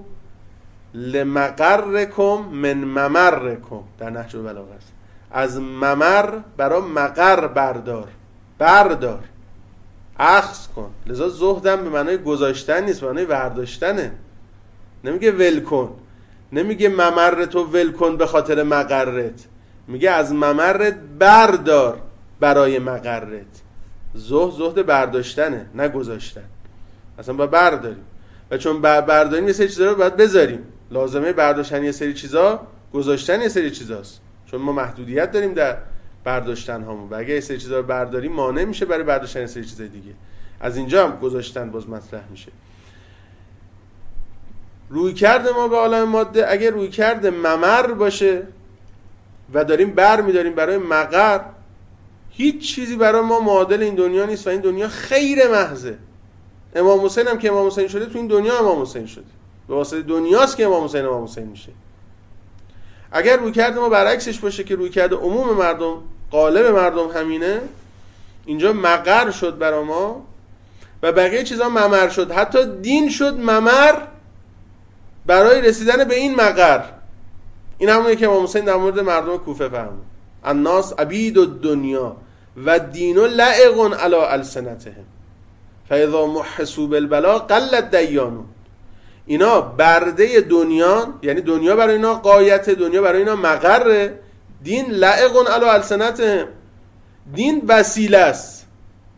لمقرکم من ممرکم در نهج البلاغه است. از ممر برای مقر بردار، بردار، اخذ کن. لذا زهدم به معنای گذاشتن نیست، به معنای برداشتنه. نمیگه ول کن، نمیگه ممرتو ول کن به خاطر مقرت، میگه از ممرت بردار برای مقرت. زهد زهد برداشتنه نه گذاشتن. اصلا باید برداریم و چون برداریم یه سری چیزا رو باید بذاریم. لازمه برداشتن یه سری چیزا گذاشتن یه سری چیزاست، چون ما محدودیت داریم در برداشتن هامون و اگه یه سری چیزا رو برداریم مانع میشه برای برداشتن یه سری چیزای دیگه. از اینجا هم گذاشتن باز مطرح میشه. روی کرده ما به عالم ماده اگه روی کرده ممر باشه و داریم بر میداریم برای مقر، هیچ چیزی برای ما معادل این دنیا نیست و این دنیا خیر محضه. امام حسین هم که امام حسین شده تو این دنیا امام حسین شده، به واسطه دنیاست که امام حسین امام حسین میشه. اگر روی کرده ما برعکسش باشه که روی کرده عموم مردم، غالب مردم همینه، اینجا مقر شد برای ما و بقیه چیزا ممر شد. حتی دین شد ممر برای رسیدن به این مقر. این همونه که امام حسین در مورد مردم کوفه فرمود: الناس عبید الدنیا و دین لعق علی السنتهم فاذا محسوا بالبلا قلت دیانون. اینا برده دنیا، یعنی دنیا برای اینا غایت، دنیا برای اینا مقره، دین لعق علی السنتهم، دین وسیله است.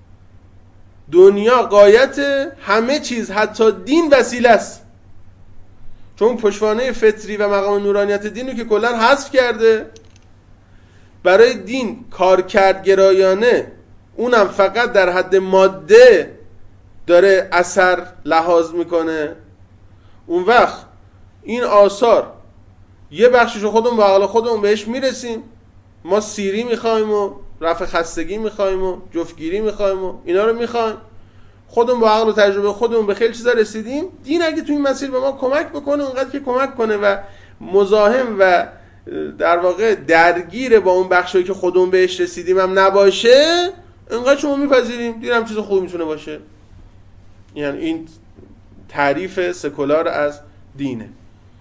دنیا غایت همه چیز، حتی دین وسیله است، چون پشتوانه فطری و مقام نورانیت دین رو که کلا حذف کرده. برای دین کار کرد گرایانه، اونم فقط در حد ماده داره اثر لحاظ میکنه. اون وقت این آثار یه بخشش رو خودمون به عقل خودمون بهش میرسیم. ما سیری میخوایم و رفع خستگی میخوایم و جفتگیری میخوایم و اینا رو میخوایم، خودمون با عقل و تجربه خودمون به خیلی چیزا رسیدیم. دین اگه تو این مسیر به ما کمک بکنه اونقدر که کمک کنه و مزاحم و در واقع درگیر با اون بخشی که خودمون بهش رسیدیم هم نباشه، اینقدر شما میپذیریم دین هم چیز خوبی میتونه باشه. یعنی این تعریف سکولار از دینه،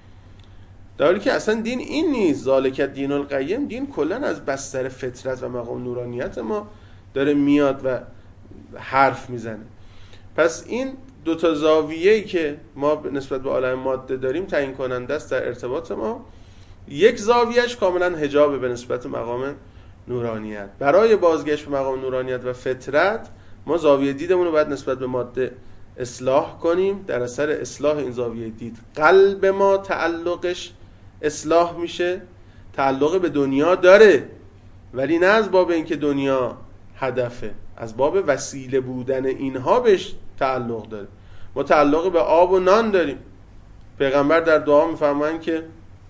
در حالی که اصلا دین این نیست. ذالک دین القیم، دین کلا از بستر فطرت و مقام نورانیت ما داره میاد و حرف میزنه. پس این دو تا زاویه‌ای که ما نسبت به عالم ماده داریم تعیین کننده است در ارتباط ما. یک زاویهش کاملا حجاب به نسبت مقام نورانیت. برای بازگشت به مقام نورانیت و فطرت ما زاویه دیدمون رو باید نسبت به ماده اصلاح کنیم. در اثر اصلاح این زاویه دید قلب ما تعلقش اصلاح میشه. تعلق به دنیا داره ولی نه از باب اینکه دنیا هدفه، از باب وسیله بودن اینها بهش تعلق داره. ما تعلق به آب و نان داریم. پیغمبر در دعا میفرمایند که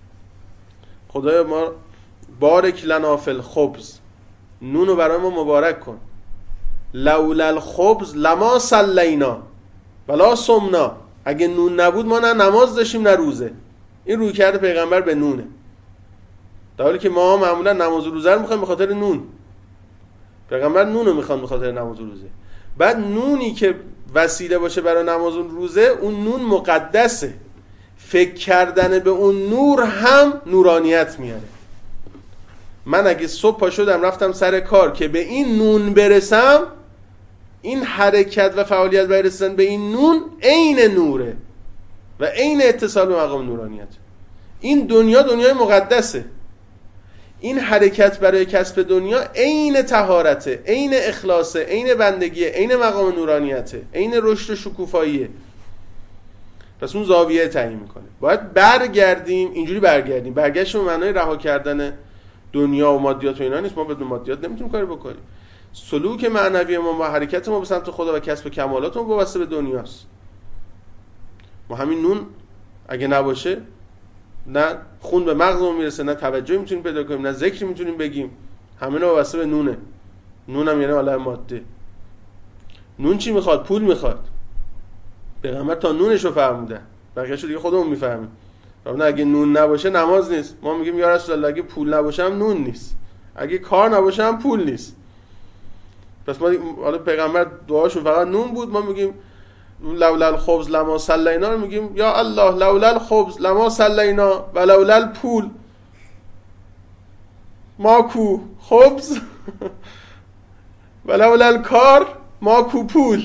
خدایا ما بارک لنا فی الخبز، نون رو برای ما مبارک کن. لولا الخبز لما صلینا ولا صمنا، اگه نون نبود ما نه نماز داشتیم نه روزه. این روی کرده پیغمبر به نونه، در حالی که ما معمولا نماز و روزه رو میخوایم به خاطر نون. پیغمبر نون رو میخوان به خاطر نماز و روزه. بعد نونی که وسیله باشه برای نماز و روزه، اون نون مقدسه. فکر کردن به اون نور هم نورانیت میاره. من اگه صبح پا شدم رفتم سر کار که به این نون برسم، این حرکت و فعالیت برای رسیدن به این نون عین نوره و عین اتصال به مقام نورانیت. این دنیا دنیای مقدسه. این حرکت برای کسب دنیا عین طهارته، عین اخلاصه، عین بندگیه، عین مقام نورانیته، عین رشد و شکوفاییه. پس اون زاویه تعیین میکنه. باید برگردیم، اینجوری برگردیم. برگشت به معنای رها کردن دنیا و مادیات و اینا نیست. ما بدون مادیات نمیتونیم کاری بکنیم. سلوک معنوی ما و حرکت ما به سمت خدا و کسب کمالات ما وابسته به دنیاست. ما همین نون اگه نباشه نه خون به مغزمون میرسه، نه توجهی میتونیم پیدا کنیم، نه ذکری میتونیم بگیم. همه اینا وابسته به نونه. نونم یعنی عالم ماده. نون چی میخواد؟ پول میخواد. پیغمبر تا نونشو فرمودن، بقیه‌شو دیگه خودمون میفهمیم. نه اگه نون نباشه نماز نیست. ما میگیم یا رسول الله اگه پول نباشه هم نون نیست، اگه کار نباشه هم پول نیست. پس ما حالا پیغمبر دعاشون فقط نون بود، ما میگیم لولا الخبز لما صلینا، رو میگیم یا الله لولا الخبز لما صلینا و لولا الپول ما کو خبز و لولا الکار ما کو پول.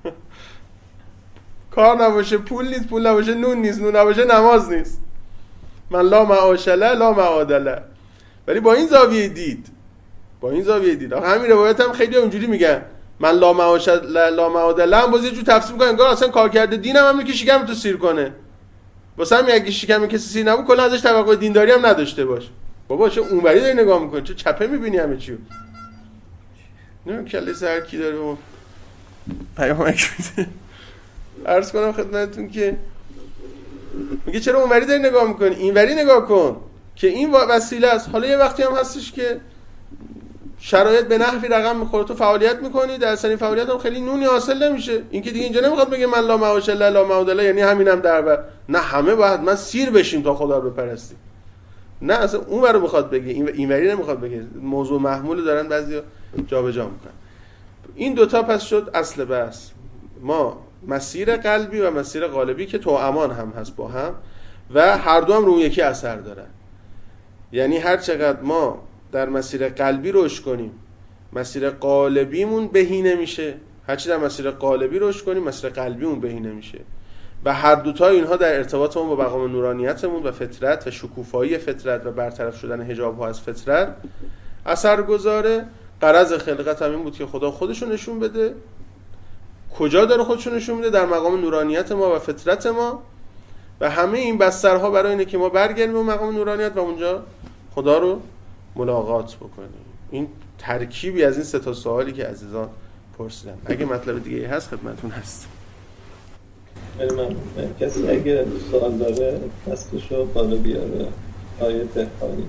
کار نباشه پول نیست، پول نباشه نون نیست، نون نباشه نماز نیست. من لا معاش له لا معاد له. ولی با این زاویه دید، با این زاویه دید آخه همین روایت هم خیلی اونجوری میگن من لا معاش له لا معاد له، هم باز یه جور تفسیر میکنن انگار اصلا کار کرده دینم هم میگه شکم تو سیر کنه. واسه همین اگه شکم کسی سیر نبود کلا ازش توقع دینداری هم نداشته باش. بابا چه اونوری داری نگاه میکنی، چه چپه میبینی همه چیو. نه کله سر کی داره اون پیامک میده. عرض کنم خدمتتون که میگه چرا اونوری داری نگاه میکنی، اینوری نگاه کن که این وسیله است. حالا یه وقتی هم هستش که شرایط به نحوی رقم میخوره، تو فعالیت میکنی، در اصل این فعالیت هم خیلی نونی حاصل نمیشه. این که دیگه اینجا نمیخواد بگه من لا معاش الا لا معود له یعنی همینم در بر، نه همه باید من سیر بشیم تا خدا رو بپرستیم. نه اصلا اون رو میخواد بگه، این اینوری نمیخواد بگه. موضوع محمول دارن بعضیا جابجا میکنن. این دوتا پس شد اصل بحث. ما مسیر قلبی و مسیر قالبی که توامان هم هست با هم و هر دو هم رو یکی اثر دارن. یعنی هر چقدر ما در مسیر قلبی رشد کنیم مسیر قالبیمون بهینه میشه، هر چی در مسیر قالبی رشد کنیم مسیر قلبیمون بهینه میشه و هر دوتا اینها در ارتباطمون با مقام نورانیتمون و فطرت و شکوفایی فطرت و برطرف شدن حجاب‌ها از فطرت اثر گذاره. غرض خلقت هم این بود که خدا خودشو نشون بده. کجا داره خودشو نشون میده؟ در مقام نورانیت ما و فطرت ما. و همه این بسترها برای اینه که ما برگردیم به مقام نورانیت و اونجا خدا رو ملاقات بکنیم. این ترکیبی از این سه تا سوالی که عزیزان پرسیدن. اگه مطلب دیگه هست خدمتتون هست. خیلی ممنون. کسی اگه سوال داره دستشو بالا بیاره. آیه دهقانی.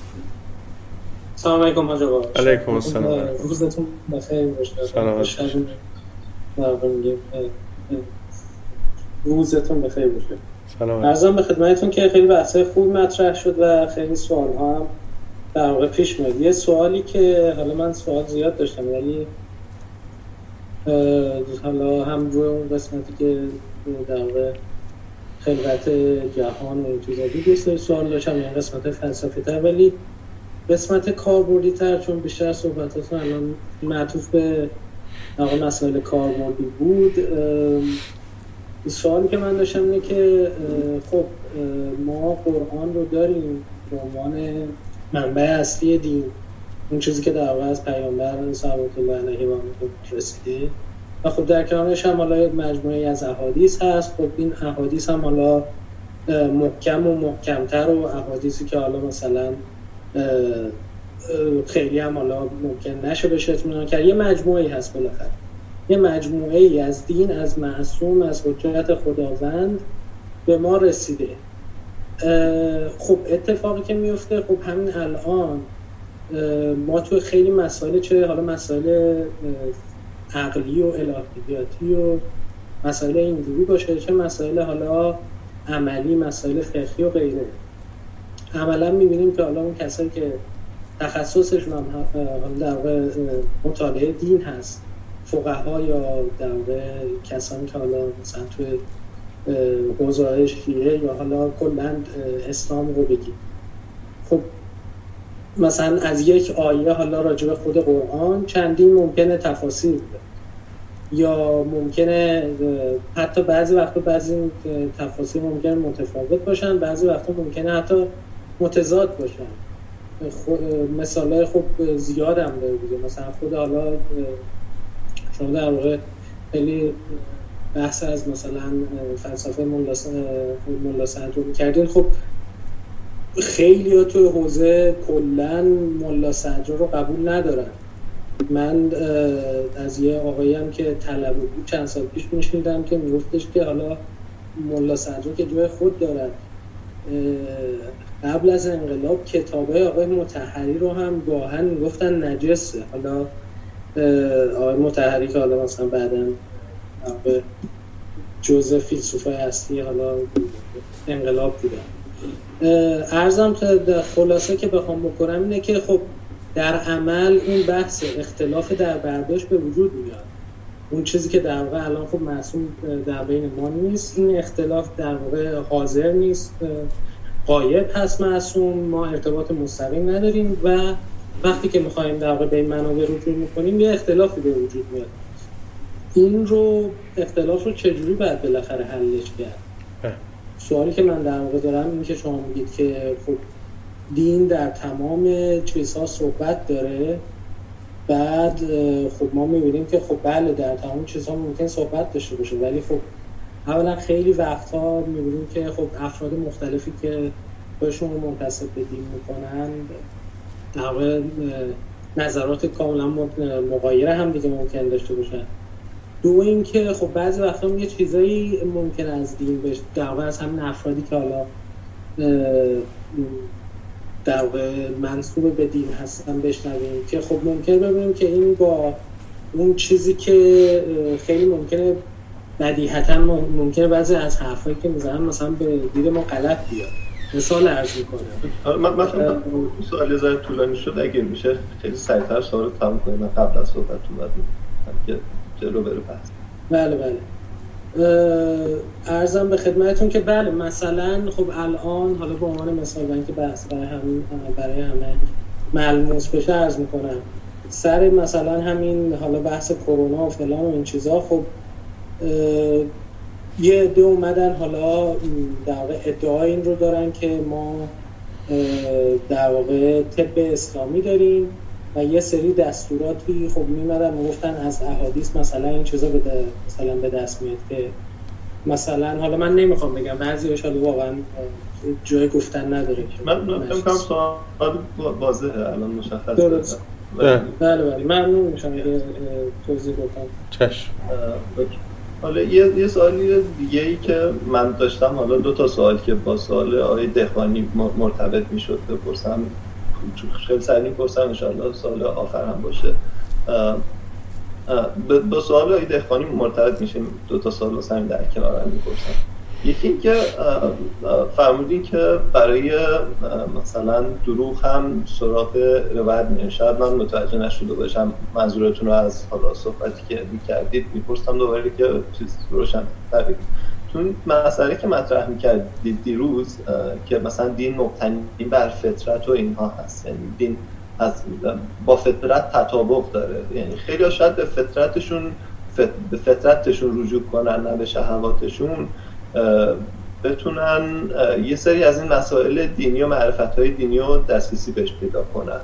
سلام علیکم حاج آقا. علیکم السلام. روزتون بخیر باشه. سلام علیکم. روزتون بخیر باشه. سلام. عرضم به خدمتتون که خیلی بحث‌های خوب مطرح شد و خیلی سوال‌ها هم در واقع پیش میاد. یه سوالی که حالا من سوال زیاد داشتم ولی حالا هم روی اون قسمتی که در واقع خلقت جهان و این چیزا بود یه سری سوال داشتم، این قسمت فلسفی تر، ولی قسمت کاربردی تر چون بیشتر صحبتاتون الان معطوف به در واقع مسائل کاربردی بود. سوالی که من داشتم اینه که خب ما قرآن رو داریم به عنوان منبع اصلی دین، اون چیزی که در واقع از پیامبر صلوات الله علیه و آله رسیده و خب در کنارش هم حالا مجموعه از احادیث هست. خب این احادیث هم حالا محکم و محکمتر و احادیثی که حالا مثلا خیلی هم حالا ممکن نشه بشه اطمینان کرد. یه مجموعه‌ای هست بالاخره، یه مجموعه‌ای از دین از معصوم از حجت خداوند به ما رسیده. خب اتفاقی که میفته خب همین الان ما تو خیلی مسائل، چه حالا مسائل عقلی و الهیاتی و مسائل اینجوری باشه چه مسائل حالا عملی، مسائل فقهی و غیره، عملا میبینیم که حالا اون کسایی که تخصصشون هم در واقع مطالعه دین هست، فقها یا در واقع کسانی که حالا مثلا توی حوزه شیعه یا حالا کلاً اسلام رو بگیم، خب مثلا از یک آیه حالا راجع به خود قرآن چندین ممکنه تفاسیر بده یا ممکنه حتی بعضی وقتا بعضی تفاسیر ممکنه متفاوت باشن، بعضی وقتا ممکنه حتی متضاد باشن. مثالای خوب زیاد هم داره دیگه. مثلا خود حالا شما در واقع خیلی بحث از مثلا فلسفه ملا صدرا کردین. خب خیلی ها توی حوزه کلن ملا صدرا رو قبول ندارن. من از یه آقایی هم که طلبه بود چند سال پیش میشنیدم که میگفتش که حالا ملا صدرا که جای خود دارن. قبل از انقلاب کتابه آقای مطهری رو هم گاهن میگفتن نجسه. حالا آقای مطهری که حالا مثلا بعداً جزء فیلسوفای اصلی حالا انقلاب بودن. عرضم که خلاصه که بخوام بکنم اینه که خب در عمل اون بحث اختلاف در برداشت به وجود میاد. اون چیزی که در واقع الان خب معصوم در بین ما نیست، این اختلاف در واقع حاضر نیست، غایب هست معصوم، ما ارتباط مستقیم نداریم و وقتی که میخوایم در واقع به این منابع رجوع میکنیم یه اختلافی به وجود میاد. این رو اختلاف رو چجوری باید بالاخره حلش کرد؟ سوالی که من در واقع دارم این که شما میگید که خب دین در تمام چیزها صحبت داره، بعد خب ما میبینیم که خب بله در تمام چیزها ممکن صحبت داشته باشه، ولی خب اولا خیلی وقتها میبینیم که خب افراد مختلفی که خودشون رو منتسب به دین میکنن در واقع نظرات کاملا مغایر هم دیگه ممکن داشته باشن. دو این که خب بعضی وقتا یه چیزایی ممکن از دین بشه در واقع از همین افرادی که حالا در واقع منسوب به دین هستن بشنویم که خب ممکن ببینیم که این با اون چیزی که خیلی ممکنه بدیهیتاً ممکنه بعضی از حرفایی که میزنن مثلا به دید ما غلط بیاد. مثال عرض میکنم. من من فکر سوالی زای طولانی شد، اگه میشه خیلی سریعتر سوال رو تموم کنیم قبل از صحبت اومدیم که جلو بره بحث. بله بله. عرضم به خدمتتون که بله مثلا خب الان حالا به عنوان مثال برای اینکه بحث برای هم برای همه ملموس بشه عرض میکنم، سر مثلا همین حالا بحث کرونا و فلان و این چیزا خب یه عده اومدن حالا در واقع ادعای این رو دارن که ما در واقع طب اسلامی داریم و یه سری دستوراتی خب میمدن میگفتن از احادیث مثلا این چیزا به مثلا به دست میاد که مثلا حالا من نمیخوام بگم بعضی‌هاش حالا واقعا جای گفتن نداره. من نمی‌خوام سوال واضحه الان مشخصه. درست. بله بله ممنون میشم اگه توضیح بدم. چشم. حالا یه یه سوالی دیگه ای که من داشتم، حالا دو تا سوال که با سوال آقای دهقانی مرتبط میشد بپرسم، خیلی سریع پرسم ان شاءالله سوال آخر هم باشه. با سوال آقای دهقانی مرتبط میشه دو تا سوال واسه همین در کنار هم میپرسم. یکی این که فرمودین که برای مثلا دروغ هم سراغ روایت میرین. شاید من متوجه نشده باشم منظورتون رو از حالا صحبتی که میکردید. میپرسم دوباره که چیز روشن تر بگید. چون مسئله که مطرح میکردید دیروز که مثلا دین مبتنی بر فطرت و اینها هست، یعنی دین از با فطرت تطابق داره، یعنی خیلی ها شاید به فطرتشون به فطرتشون رجوع کنن نه به شهواتشون، بتونن یه سری از این مسائل دینی و معرفت‌های دینی رو دسترسی بهش پیدا کنن.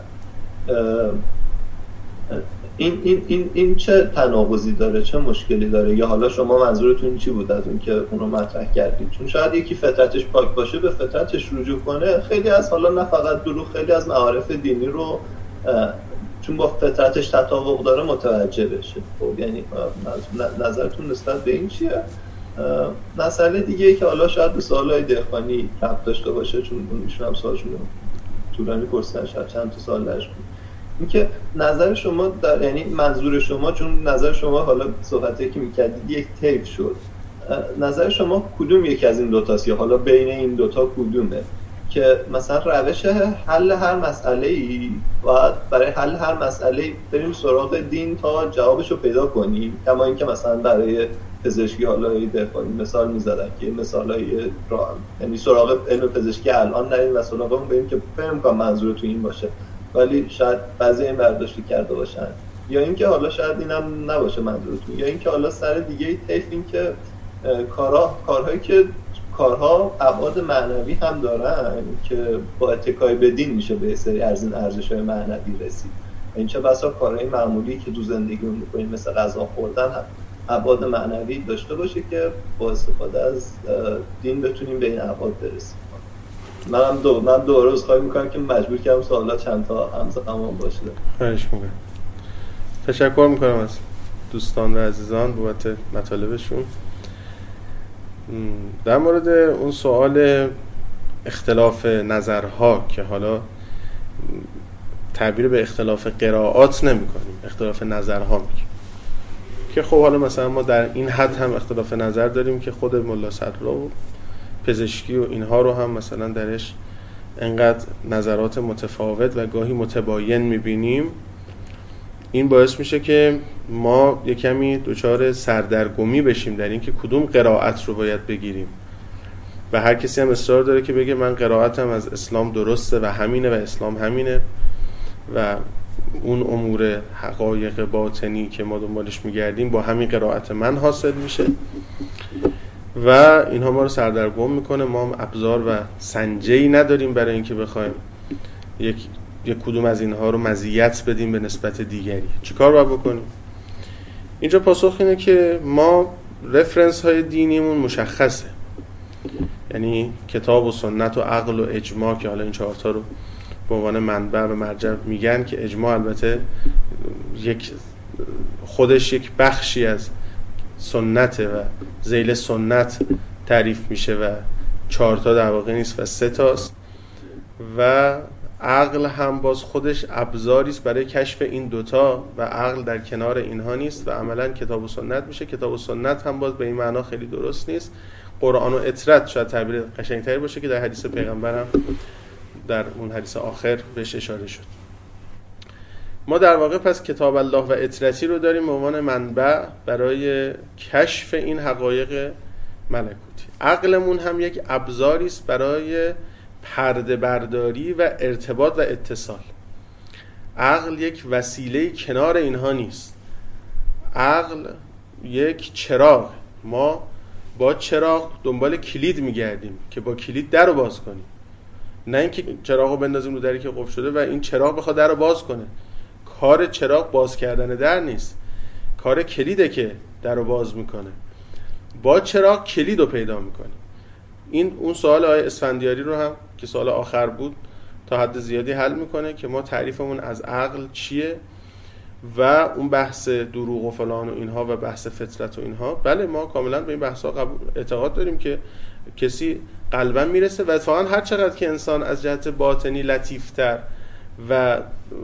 این این این این چه تناقضی داره، چه مشکلی داره؟ یا حالا شما منظورتون چی بود از اون که اونو مطرح کردید؟ چون شاید یکی فطرتش پاک باشه به فطرتش رجوع کنه، خیلی از حالا نه فقط دروغ، خیلی از معارف دینی رو چون با فطرتش تطابق داره متوجه بشه. خب یعنی نظرتون نسبت به این چیه؟ مسئله دیگه ای که حالا شاید به سوالای دهقانی ربط داشته باشه، چون ایشون هم سوالشون رو طولانی پرسیدن، شاید چند تا سوال داشت. این که نظر شما در، یعنی منظور شما، چون نظر شما حالا صحبتی که میکردید یک طیف شد، نظر شما کدوم یکی از این دوتاست یا حالا بین این دوتا کدومه که مثلا روش حل هر مسئله‌ای باید برای حل هر مسئله‌ای بریم سراغ دین تا جوابشو پیدا کنیم، کما اینکه مثلا برای پزشکی حالا دهقانی مثال می‌زدن که مثالای را یعنی سراغ علم پزشکی الان نریم و سراغ اون بریم که فهم کنم منظور تو این باشه، ولی شاید بعضی این برداشتی کرده باشن، یا اینکه حالا شاید اینم نباشه منظورتون، یا اینکه حالا سر دیگه طیف این که کارا کارهایی که کارها ابعاد معنوی هم دارن که با اتکای به دین میشه به سری از این ارزش‌های معنوی رسید. این چه بسا کارهای معمولی که تو زندگی می‌کنیم مثل غذا خوردن هم ابعاد معنوی داشته باشه که با استفاده از دین بتونیم به این ابعاد برسیم. منم دو من دو روز خواهی میکنم که مجبور کردم سوالا چند تا همزمان باشه. خواهش میکنم. تشکر میکنم از دوستان و عزیزان بابت مطالبشون. در مورد اون سوال اختلاف نظرها که حالا تعبیر به اختلاف قرائات نمی کنیم، اختلاف نظرها میگیم که خب حالا مثلا ما در این حد هم اختلاف نظر داریم که خود ملا صدرا و پزشکی و اینها رو هم مثلا درش انقدر نظرات متفاوت و گاهی متباین میبینیم. این باعث میشه که ما یک کمی دچار سردرگمی بشیم در این که کدوم قرائت رو باید بگیریم و هر کسی هم اصرار داره که بگه من قرائتم از اسلام درسته و همینه و اسلام همینه و اون امور حقایق باطنی که ما دنبالش میگردیم با همین قرائت من حاصل میشه و اینها ما رو سردرگم میکنه. ما هم ابزار و سنجه‌ای نداریم برای اینکه بخوایم یک یک کدوم از اینها رو مزیت بدیم به نسبت دیگری. چیکار باید بکنیم؟ اینجا پاسخ اینه که ما رفرنس های دینیمون مشخصه، یعنی کتاب و سنت و عقل و اجماع که حالا این چهارتا رو به عنوان منبع و مرجع میگن که اجماع البته یک خودش یک بخشی از سنته و ذیل سنت تعریف میشه و چهارتا در واقع نیست و سه تاست و عقل هم باز خودش ابزاری است برای کشف این دوتا و عقل در کنار اینها نیست و عملا کتاب و سنت میشه. کتاب و سنت هم باز به این معنا خیلی درست نیست. قرآن و اطرت شاید تعبیر قشنگتری باشه که در حدیث پیغمبر هم در اون حدیث آخر بهش اشاره شد. ما در واقع پس کتاب الله و اطرتی رو داریم به عنوان منبع برای کشف این حقایق ملکوتی. عقلمون هم یک ابزاری است برای پرده برداری و ارتباط و اتصال. عقل یک وسیله کنار اینها نیست. عقل یک چراغ. ما با چراغ دنبال کلید میگردیم که با کلید در رو باز کنیم، نه اینکه چراغ رو بندازیم رو دری که قفل شده و این چراغ بخواد در رو باز کنه. کار چراغ باز کردن در نیست، کار کلیده که در رو باز میکنه. با چراغ کلید رو پیدا میکنیم. این اون سوال آقای اسفندیاری رو هم که سوال آخر بود تا حد زیادی حل میکنه که ما تعریفمون از عقل چیه و اون بحث دروغ و فلان و اینها و بحث فطرت و اینها. بله ما کاملا به این بحثا قبول اعتقاد داریم که کسی قلبا میرسه و اتفاقا هر چقدر که انسان از جهت باطنی لطیفتر و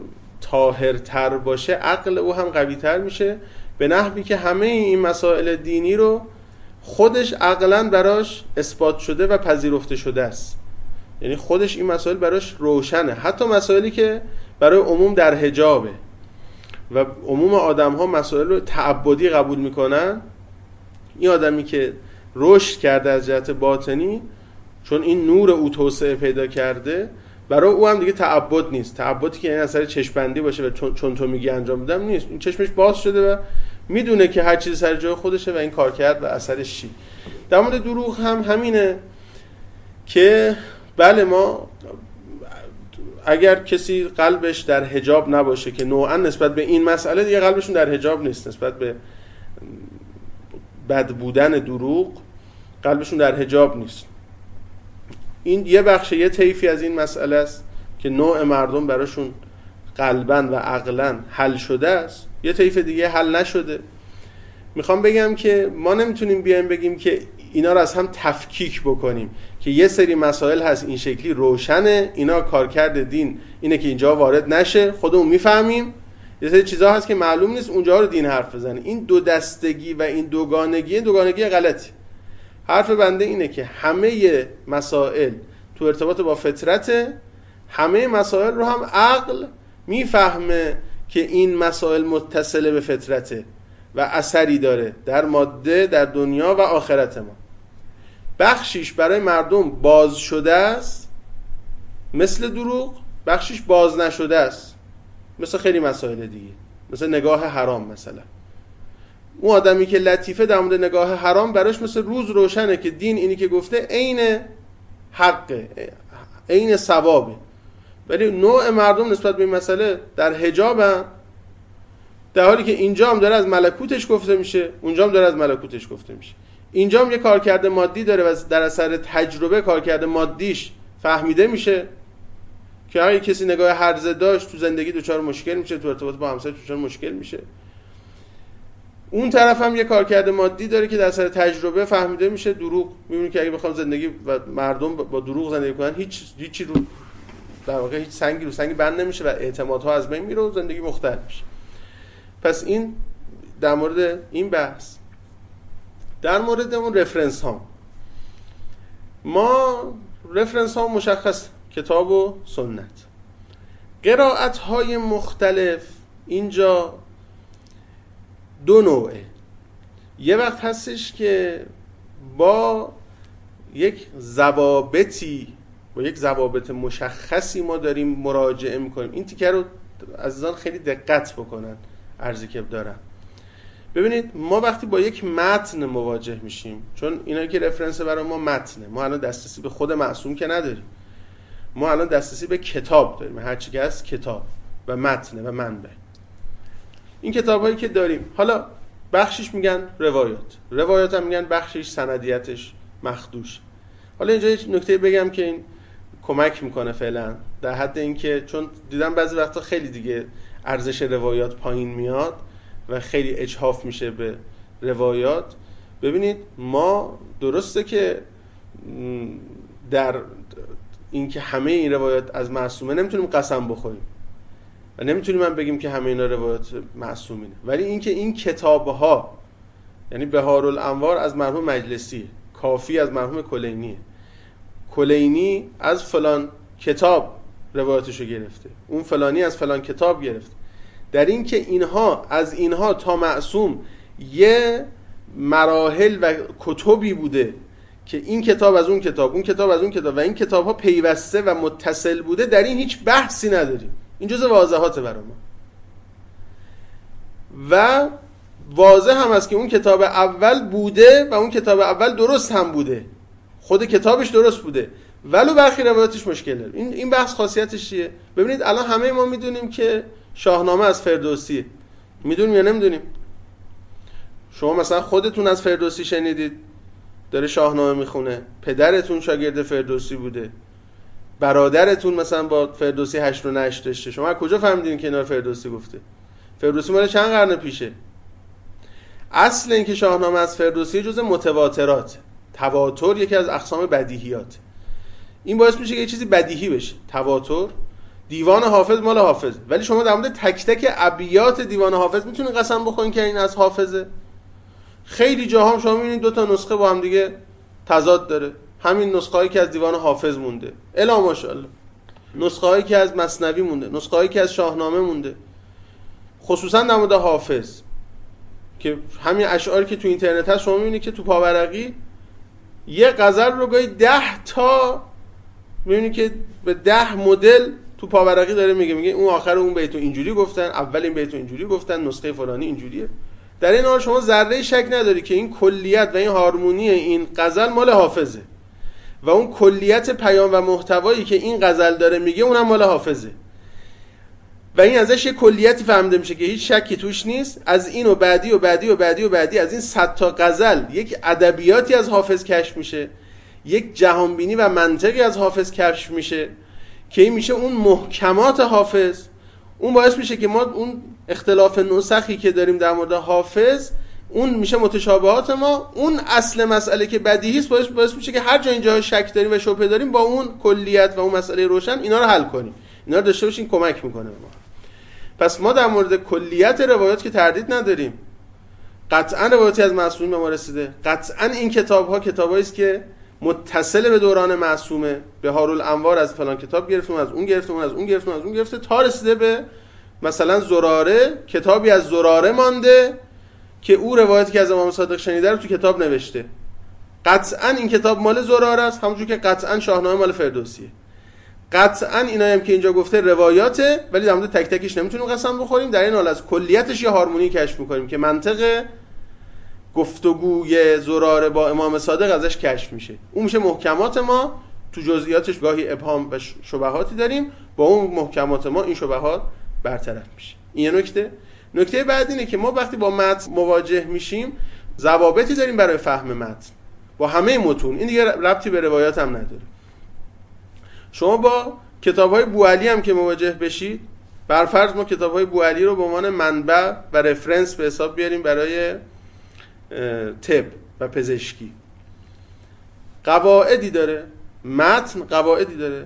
طاهرتر باشه عقل او هم قویتر میشه به نحوی که همه این مسائل دینی رو خودش عقلاً براش اثبات شده و پذیرفته شده است. یعنی خودش این مسائل براش روشنه، حتی مسائلی که برای عموم در حجابه و عموم آدم ها مسائل رو تعبدی قبول میکنن. این آدمی که رشد کرده از جهت باطنی چون این نور او توسعه پیدا کرده برای او هم دیگه تعبد نیست. تعبدی که این اثر چشم‌بندی باشه و چون, چون تو میگی انجام بدم نیست. این چشمش باز شده و میدونه که هر چیز سر جای خودشه و این کار کرد و اثرش چی. در مورد دروغ هم همینه که بله ما اگر کسی قلبش در حجاب نباشه که نوعا نسبت به این مسئله دیگه قلبشون در حجاب نیست، نسبت به بد بودن دروغ قلبشون در حجاب نیست. این یه بخش یه طیفی از این مسئله است که نوع مردم براشون قلباً و عقلاً حل شده است، یه طیف دیگه حل نشده. میخوام بگم که ما نمیتونیم بیایم بگیم که اینا رو از هم تفکیک بکنیم که یه سری مسائل هست این شکلی روشنه، اینا کارکرد دین اینه که اینجا وارد نشه، خودمون میفهمیم. یه سری چیزا هست که معلوم نیست اونجا رو دین حرف بزنه. این دو دستگی و این دوگانگی دوگانگی غلطی. حرف بنده اینه که همه مسائل تو ارتباط با فطرت، همه مسائل رو هم عقل میفهمه که این مسائل متصله به فطرته و اثری داره در ماده، در دنیا و آخرت ما. بخشیش برای مردم باز شده است مثل دروغ، بخشیش باز نشده است مثل خیلی مسائل دیگه، مثل نگاه حرام مثلا. اون آدمی که لطیفه در مورد نگاه حرام براش مثل روز روشنه که دین اینی که گفته عین حقه، عین ثوابه. ولی نوع مردم نسبت به این مسئله در حجابن، در حالی که اینجا هم داره از ملکوتش گفته میشه، اونجا هم داره از ملکوتش گفته میشه. اینجا هم یه کارکرد مادی داره و در اثر تجربه کارکرد مادیش فهمیده میشه که اگه کسی نگاه هرزه داشت تو زندگی دچار مشکل میشه، تو ارتباط با همسر دچار مشکل میشه. اون طرف هم یه کارکرد مادی داره که در اثر تجربه فهمیده میشه دروغ. میبینی که اگه بخوام زندگی و مردم با دروغ زندگی کنن هیچ هیچی رو در واقع هیچ سنگی رو سنگی بند نمیشه و اعتمادها از بین میره و زندگی مختل میشه. پس این در مورد این بحث. در مورد اون رفرنس ها، ما رفرنس ها مشخص کتاب و سنت. قرائت های مختلف اینجا دو نوعه. یه وقت هستش که با یک ضوابطی با یک ضوابط مشخصی ما داریم مراجعه میکنیم. این تیکه رو عزیزان خیلی دقت بکنن عرضی که دارم. ببینید ما وقتی با یک متن مواجه میشیم، چون اینا که رفرنس برای ما متنه، ما الان دسترسی به خود معصوم که نداریم، ما الان دسترسی به کتاب داریم، هر چی که هست کتاب و متنه و منبع. این کتابایی که داریم حالا بخشش میگن روایات، روایات هم میگن بخشش سندیتش مخدوش. حالا اینجا یه نکته بگم که این کمک میکنه فعلا، در حد اینکه چون دیدم بعضی وقتا خیلی دیگه ارزش روایات پایین میاد و خیلی اجحاف میشه به روایات. ببینید ما درسته که در اینکه همه این روایات از معصومه نمیتونیم قسم بخوریم و نمیتونیم من بگیم که همه اینا روایات معصومینه، ولی اینکه این کتاب‌ها یعنی بهارالانوار از مرحوم مجلسی، کافی از مرحوم کلینیه، کلینی از فلان کتاب روایاتشو گرفته، اون فلانی از فلان کتاب گرفته، در این که اینها از اینها تا معصوم یه مراحل و کتبی بوده که این کتاب از اون کتاب، اون کتاب از اون کتاب و این کتاب‌ها پیوسته و متصل بوده، در این هیچ بحثی نداریم. این جزء واضحاته برای ما. و واضح هم است که اون کتاب اول بوده و اون کتاب اول درست هم بوده، خود کتابش درست بوده، ولو برخی روایاتش مشکل داره. این این بحث خاصیتش چیه؟ ببینید الان همه ما میدونیم که شاهنامه از فردوسیه. میدونیم یا نمیدونیم؟ شما مثلا خودتون از فردوسی شنیدید داره شاهنامه میخونه، پدرتون شاگرد فردوسی بوده، برادرتون مثلا با فردوسی هشت و نشت داشته، شما از کجا فهمیدین که اینا فردوسی گفته؟ فردوسی مال چند قرن پیشه؟ اصل این که شاهنامه از فردوسی جزء متواترات، تواتر یکی از اقسام بدیهیات. این باعث میشه که یه چیزی بدیهی بشه. تواتر، دیوان حافظ مال حافظ، ولی شما در مورد تک تک ابیات دیوان حافظ میتونید قسم بخورین که این از حافظه؟ خیلی جاها شما میبینید دو تا نسخه با هم دیگه تضاد داره. همین نسخه هایی که از دیوان حافظ مونده، الا ماشاءالله، نسخه هایی که از مثنوی مونده، نسخه هایی که از شاهنامه مونده، خصوصا در مورد حافظ که همین اشعاری که تو اینترنت هست شما میبینید که تو پاورقی یه غزل رو گاهی ده تا میبینید که به ده مدل تو پاورقی داره میگه میگه اون آخر اون بیتو اینجوری گفتن، اول این بیتو اینجوری گفتن، نسخه فلانی اینجوریه. در این حال شما ذره شک نداری که این کلیت و این هارمونی این غزل مال حافظه و اون کلیت پیام و محتوایی که این غزل داره میگه اونم مال حافظه و این ازش یه کلیتی فهمیده میشه که هیچ شکی توش نیست. از این و بعدی و بعدی و بعدی و بعدی از این صد تا غزل یک ادبیاتی از حافظ کشف میشه، یک جهانبینی و منطقی از حافظ کشف میشه که این میشه اون محکمات حافظ. اون باعث میشه که ما اون اختلاف نسخی که داریم در مورد حافظ اون میشه متشابهات ما، اون اصل مسئله که بدیهی است باعث باعث میشه که هر جا اینجا شک داریم و شبهه داریم با اون کلیت و اون مسئله روشن اینا رو حل کنیم، اینا رو داشته باشین، کمک میکنه به ما. پس ما در مورد کلیت روایات که تردید نداریم، قطعا روایاتی از معصومین به ما رسیده، قطعا این کتاب‌ها کتابایی است که متصل به دوران معصومه. بهارالانوار از فلان کتاب گرفتیم، از اون گرفتیم، از اون گرفتیم، از اون گرفته تا رسیده به مثلا زراره. کتابی از زراره مانده که او روایتی که از امام صادق شنیده رو تو کتاب نوشته. قطعا این کتاب مال زراره است، همونجور که قطعا شاهنامه مال فردوسیه. قطعا اینایی هم که اینجا گفته روایاته، ولی در مورد تک تکش نمیتونیم قسم بخوریم. در این حال از کلیتش یه هارمونی کشف میکنیم که منطق گفتگوی زراره با امام صادق ازش کشف میشه. اون میشه محکمات ما، تو جزئیاتش گاهی ابهام و شبهاتی داریم، با اون محکمات ما این شبهات برطرف میشه. این یه نکته. نکته بعد اینه که ما وقتی با متن مواجه میشیم ضوابطی داریم برای فهم متن با همه متون. این دیگه ربطی به روایات هم نداره. شما با کتاب‌های بوعلی هم که مواجه بشید، برفرض ما کتاب‌های بوعلی رو به عنوان منبع و رفرنس به حساب بیاریم برای طب و پزشکی، قواعدی داره، متن قواعدی داره،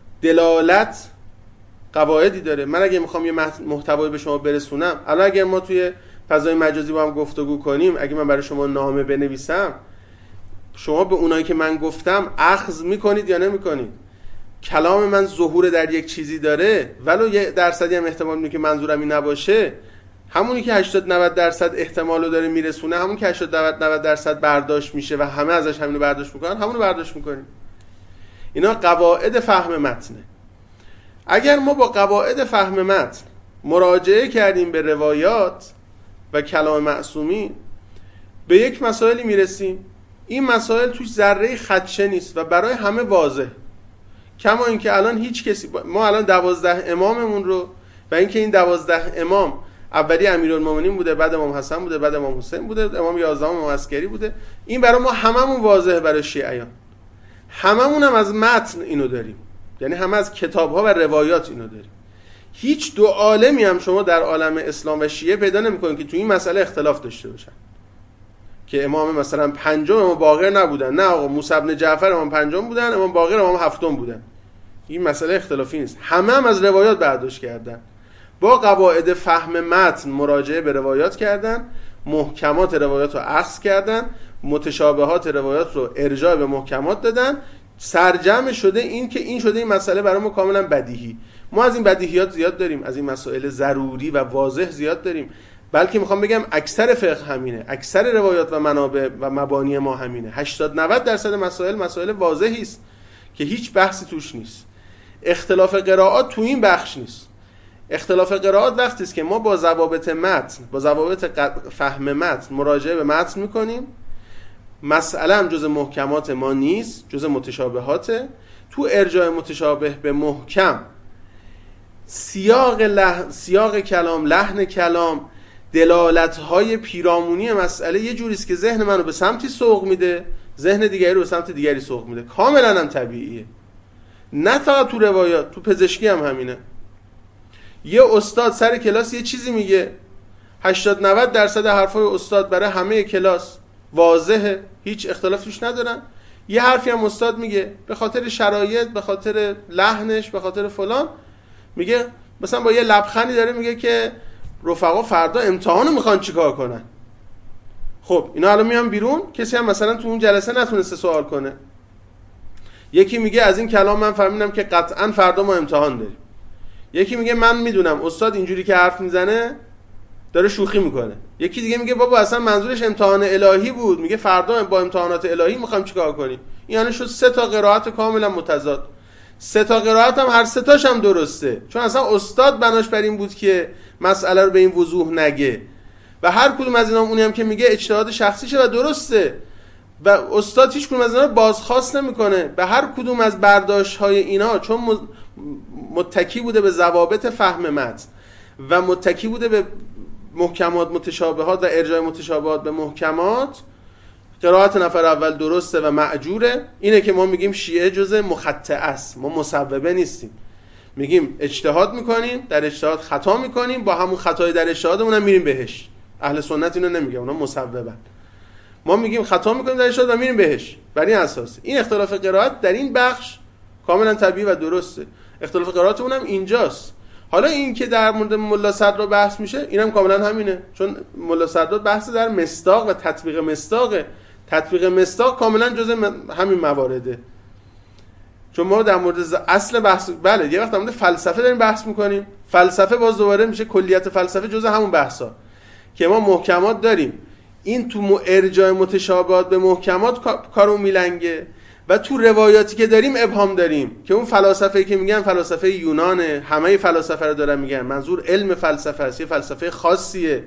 دلالت قواعدی داره. من اگه میخوام یه محتوایی به شما برسونم، الان اگه ما توی فضای مجازی با هم گفتگو کنیم، اگه من برای شما نامه بنویسم، شما به اونایی که من گفتم اخذ میکنید یا نمیکنید؟ کلام من ظهور در یک چیزی داره، ولو یه درصدی هم احتمال میده که منظورم این نباشه، همونی که هشتاد نود درصد احتمالو داره میرسونه، همون که هشتاد نود درصد برداشت میشه و همه ازش همینو برداشت میکنن، همونو برداشت میکنیم. اینا قواعد فهم متنه. اگر ما با قواعد فهم متن مراجعه کردیم به روایات و کلام معصومی، به یک مسائلی میرسیم. این مسائل توش ذره خدشه نیست و برای همه واضح. کما اینکه الان هیچ کسی، ما الان دوازده اماممون رو و اینکه این دوازده امام اولی امیرالمومنین بوده، بعد امام حسن بوده، بعد امام حسین بوده، امام یازدهم امام عسکری بوده، این برای ما هممون واضحه. برای شیعیان هممون هم از متن اینو داریم، یعنی همه از کتاب‌ها و روایات اینو داریم. هیچ دو عالمی هم شما در عالم اسلام و شیعه پیدا نمی‌کنید که تو این مسئله اختلاف داشته باشن، که امام مثلا پنجم امام باقر نبودن، نه آقا موسی بن جعفر امام پنجم بودن، امام باقر امام هفتم بودن. این مسئله اختلافی نیست، همه هم از روایات برداشت کردن، با قواعد فهم متن مراجعه به روایات کردن، محکمات روایات رو اخذ کردن، متشابهات روایات رو ارجاع به محکمات دادن. سرجم شده این که این شده این مسئله برای ما کاملا بدیهی. ما از این بدیهیات زیاد داریم، از این مسائل ضروری و واضح زیاد داریم، بلکه میخوام بگم اکثر فقه همینه، اکثر روایات و منابع و مبانی ما همینه. هشتاد نود درصد مسائل مسائل واضحی است که هیچ بحثی توش نیست. اختلاف قرائات تو این بخش نیست. اختلاف قرائات وقتی است که ما با ضوابط متن، با ضوابط فهم متن مراجعه به متن میکنیم، مسئله هم جز محکمات ما نیست، جز متشابهاته. تو ارجاع متشابه به محکم، سیاق لح... سیاق کلام، لحن کلام، دلالت‌های پیرامونی مسئله یه جوریست که ذهن منو به سمتی سوق میده، ذهن دیگری رو به سمت دیگری سوق میده. کاملا هم طبیعیه. نه فقط تو روایات، تو پزشکی هم همینه. یه استاد سر کلاس یه چیزی میگه، هشتاد نود درصد حرفای استاد برای همه کلاس واضحه، هیچ اختلافیش ندارن. یه حرفی هم استاد میگه به خاطر شرایط، به خاطر لحنش، به خاطر فلان، میگه مثلا با یه لبخندی داره میگه که رفقا فردا امتحانو میخوان چیکار کنن. خب اینا الان میان بیرون، کسی هم مثلا تو اون جلسه نتونسته سوال کنه. یکی میگه از این کلام من فهمیدم که قطعا فردا ما امتحان داریم. یکی میگه من میدونم استاد اینجوری که حرف میزنه داره شوخی میکنه. یکی دیگه میگه بابا اصلا منظورش امتحان الهی بود، میگه فردا با امتحانات الهی میخوام چیکار کنی. یعنی شد سه تا قرائت کاملا متضاد. سه تا قرائت هم هر سه تاش هم درسته، چون اصلا استاد بناش بر این بود که مسئله رو به این وضوح نگه و هر کدوم از اینا اونی هم که میگه اجتهاد شخصیشه و درسته و استاد هیچ کدوم از اینا رو بازخواست نمیکنه به هر کدوم از برداشت‌های اینا، چون متکی بوده به ضوابط فهم متن و متکی بوده به محکمات متشابهات و ارجاع متشابهات به محکمات. قرائت نفر اول درسته و معجوره. اینه که ما میگیم شیعه جزء مخطئ است، ما مصوبه نیستیم. میگیم اجتهاد میکنیم، در اجتهاد خطا میکنیم، با همون خطای در اجتهادمون هم میریم بهش. اهل سنت اینو نمیگه، اونا مصوبن. ما میگیم خطا میکنیم در اجتهاد و میریم بهش. بر این اساس این اختلاف قرائت در این بخش کاملا طبیعی و درسته. اختلاف قرائت اونم اینجاست. حالا این که در مورد ملا صدرا بحث میشه، اینم کاملا همینه، چون ملا صدرا بحث در مصداق و تطبیق مصداقه. تطبیق مصداق کاملا جزء همین موارده. چون ما در مورد اصل بحث، بله یه وقت در مورد فلسفه داریم بحث میکنیم، فلسفه باز دوباره میشه کلیت فلسفه جزء همون بحثا که ما محکمات داریم. این تو ارجاع متشابهات به محکمات کارو میلنگه و تو روایاتی که داریم ابهام داریم که اون فلاسفه‌ای که میگن فلسفه یونانه، همه فلاسفه رو دارن میگن، منظور علم فلسفه است، یه فلسفه خاصیه.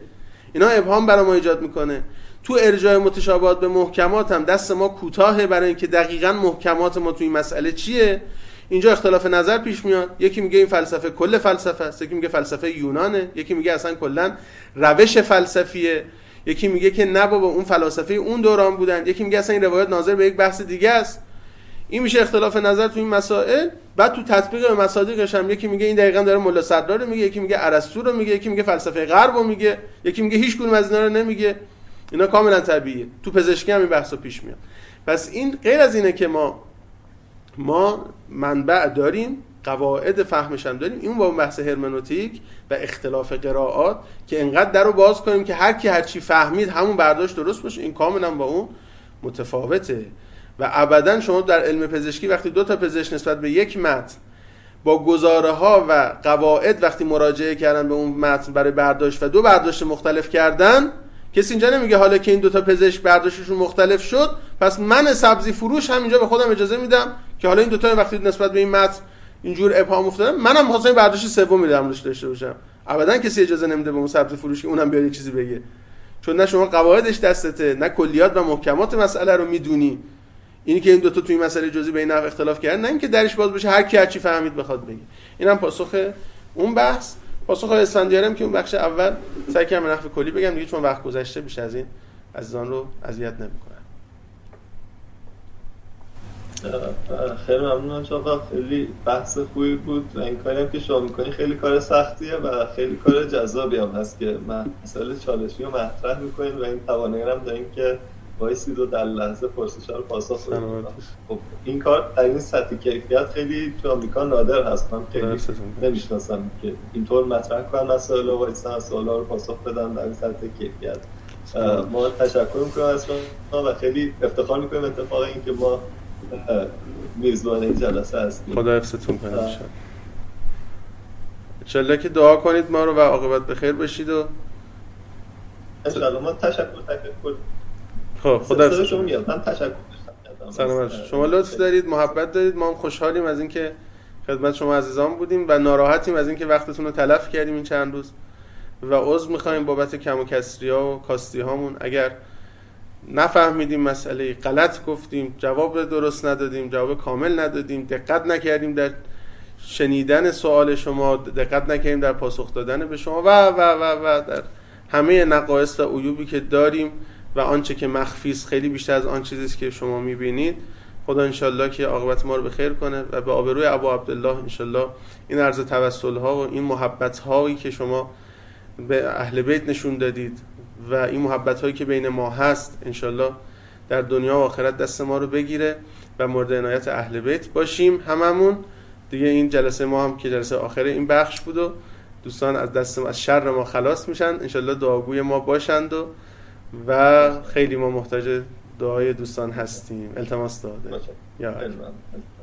اینا ابهام برای ما ایجاد میکنه. تو ارجاع متشابهات به محکمات هم دست ما کوتاهه برای اینکه دقیقاً محکمات ما تو این مسئله چیه. اینجا اختلاف نظر پیش میاد، یکی میگه این فلسفه کل فلسفه است، یکی میگه فلسفه یونانه، یکی میگه اصلا کلا روش فلسفیه، یکی میگه که نه بابا اون فلاسفه اون دوران بودن، یکی میگه اصلا این روایت ناظر به یک بحث دیگه است. این میشه اختلاف نظر تو این مسائل. بعد تو تطبیق مصادیقش هم یکی میگه این دقیقاً داره ملا صدرا رو میگه، یکی میگه ارسطو رو میگه، یکی میگه فلسفه غرب رو میگه، یکی میگه هیچ کدوم از اینا رو نمیگه. اینا کاملا طبیعیه. تو پزشکی هم این بحثا پیش میاد. پس این غیر از اینه که ما ما منبع داریم، قواعد فهمش هم داریم، این با بحث هرمنوتیک و اختلاف قرائات که انقدر درو باز کنیم که هر کی هر چی فهمید همون برداشت درست باشه، این کاملا با اون متفاوته. و ابدا شما در علم پزشکی وقتی دو تا پزشک نسبت به یک متن با گزاره ها و قواعد وقتی مراجعه کردن به اون متن برای برداشت و دو برداشت مختلف کردن، کسی اینجا نمیگه حالا که این دو تا پزشک برداشتشون مختلف شد پس من سبزی فروش هم اینجا به خودم اجازه میدم که حالا این دو تا وقتی نسبت به این متن اینجور ابهام افتادن منم خواستم برداشت سومی رو داشته باشم. ابدا کسی اجازه نمیده به اون سبزی فروش که اونم بیاد یه چیزی بگه، چون نه شما قواعدش دستته، نه کلیات و محکمات مسئله رو میدونی. اینی که این دو تا توی مسئله جزئی به این نحو اختلاف کردن، نه اینکه درش باز بشه هر کی هر چی فهمید بخواد بگه. اینم پاسخ اون بحث. پاسخ اسفندیارم که اون بخش اول سعی کردم به نحو کلی بگم دیگه، چون وقت گذشته بیش از این عزیزان رو اذیت نمی‌کنم. خیلی ممنونم آقا، خیلی بحث خوبی بود و این کاری هم که شما میکنی خیلی کار سختیه و خیلی کار جذابی هم هست که مسئله چالشی رو مطرح میکنین و این توانایی هم دارین که وایسید و در لحظه پرسش‌ها رو پاسخ بدید. خب این کار در این سطح کیفیت خیلی تو آمریکا نادر هست، من خیلی نمیشناسم که اینطور مطرح کنن مسائل و وایسن سوالا رو پاسخ بدن در این سطح کیفیت. ما تشکر میکنم از شما و خیلی افتخار میکنیم اتفاقا این که ما میزبان این جلسه هستیم. خدا حفظتون کنه ان شاءالله که دعا کنید ما رو و عاقبت بخیر بشید و ان شاءالله. ما تشکر تشکر خب خدا شما میاد. من تشکر داشتم. سلام. شما لطف دارید، محبت دارید، ما هم خوشحالیم از اینکه خدمت شما عزیزان بودیم و ناراحتیم از اینکه وقتتون رو تلف کردیم این چند روز و عذر می‌خوایم بابت کم و کسری‌ها و کاستی‌هامون. اگر نفهمیدیم مسئله، غلط گفتیم، جواب درست ندادیم، جواب کامل ندادیم، دقت نکردیم در شنیدن سوال شما، دقت نکردیم در پاسخ دادن به شما و و و و در همه نقایص و عیوبی که داریم و آنچه که مخفی است خیلی بیشتر از آن چیزی است که شما می‌بینید. خدا انشالله که عاقبت ما رو به خیر کنه و به آبروی ابو عبدالله انشالله این عرض توسل‌ها و این محبت‌هایی که شما به اهل بیت نشون دادید و این محبت‌هایی که بین ما هست انشالله در دنیا و آخرت دست ما رو بگیره و مورد عنایت اهل بیت باشیم هممون دیگه. این جلسه ما هم که جلسه آخر این بخش بود و دوستان از دست ما از شر ما خلاص میشن انشالله، دعاگوی ما باشند و و خیلی ما محتاج دعای دوستان هستیم. التماس دعا. یا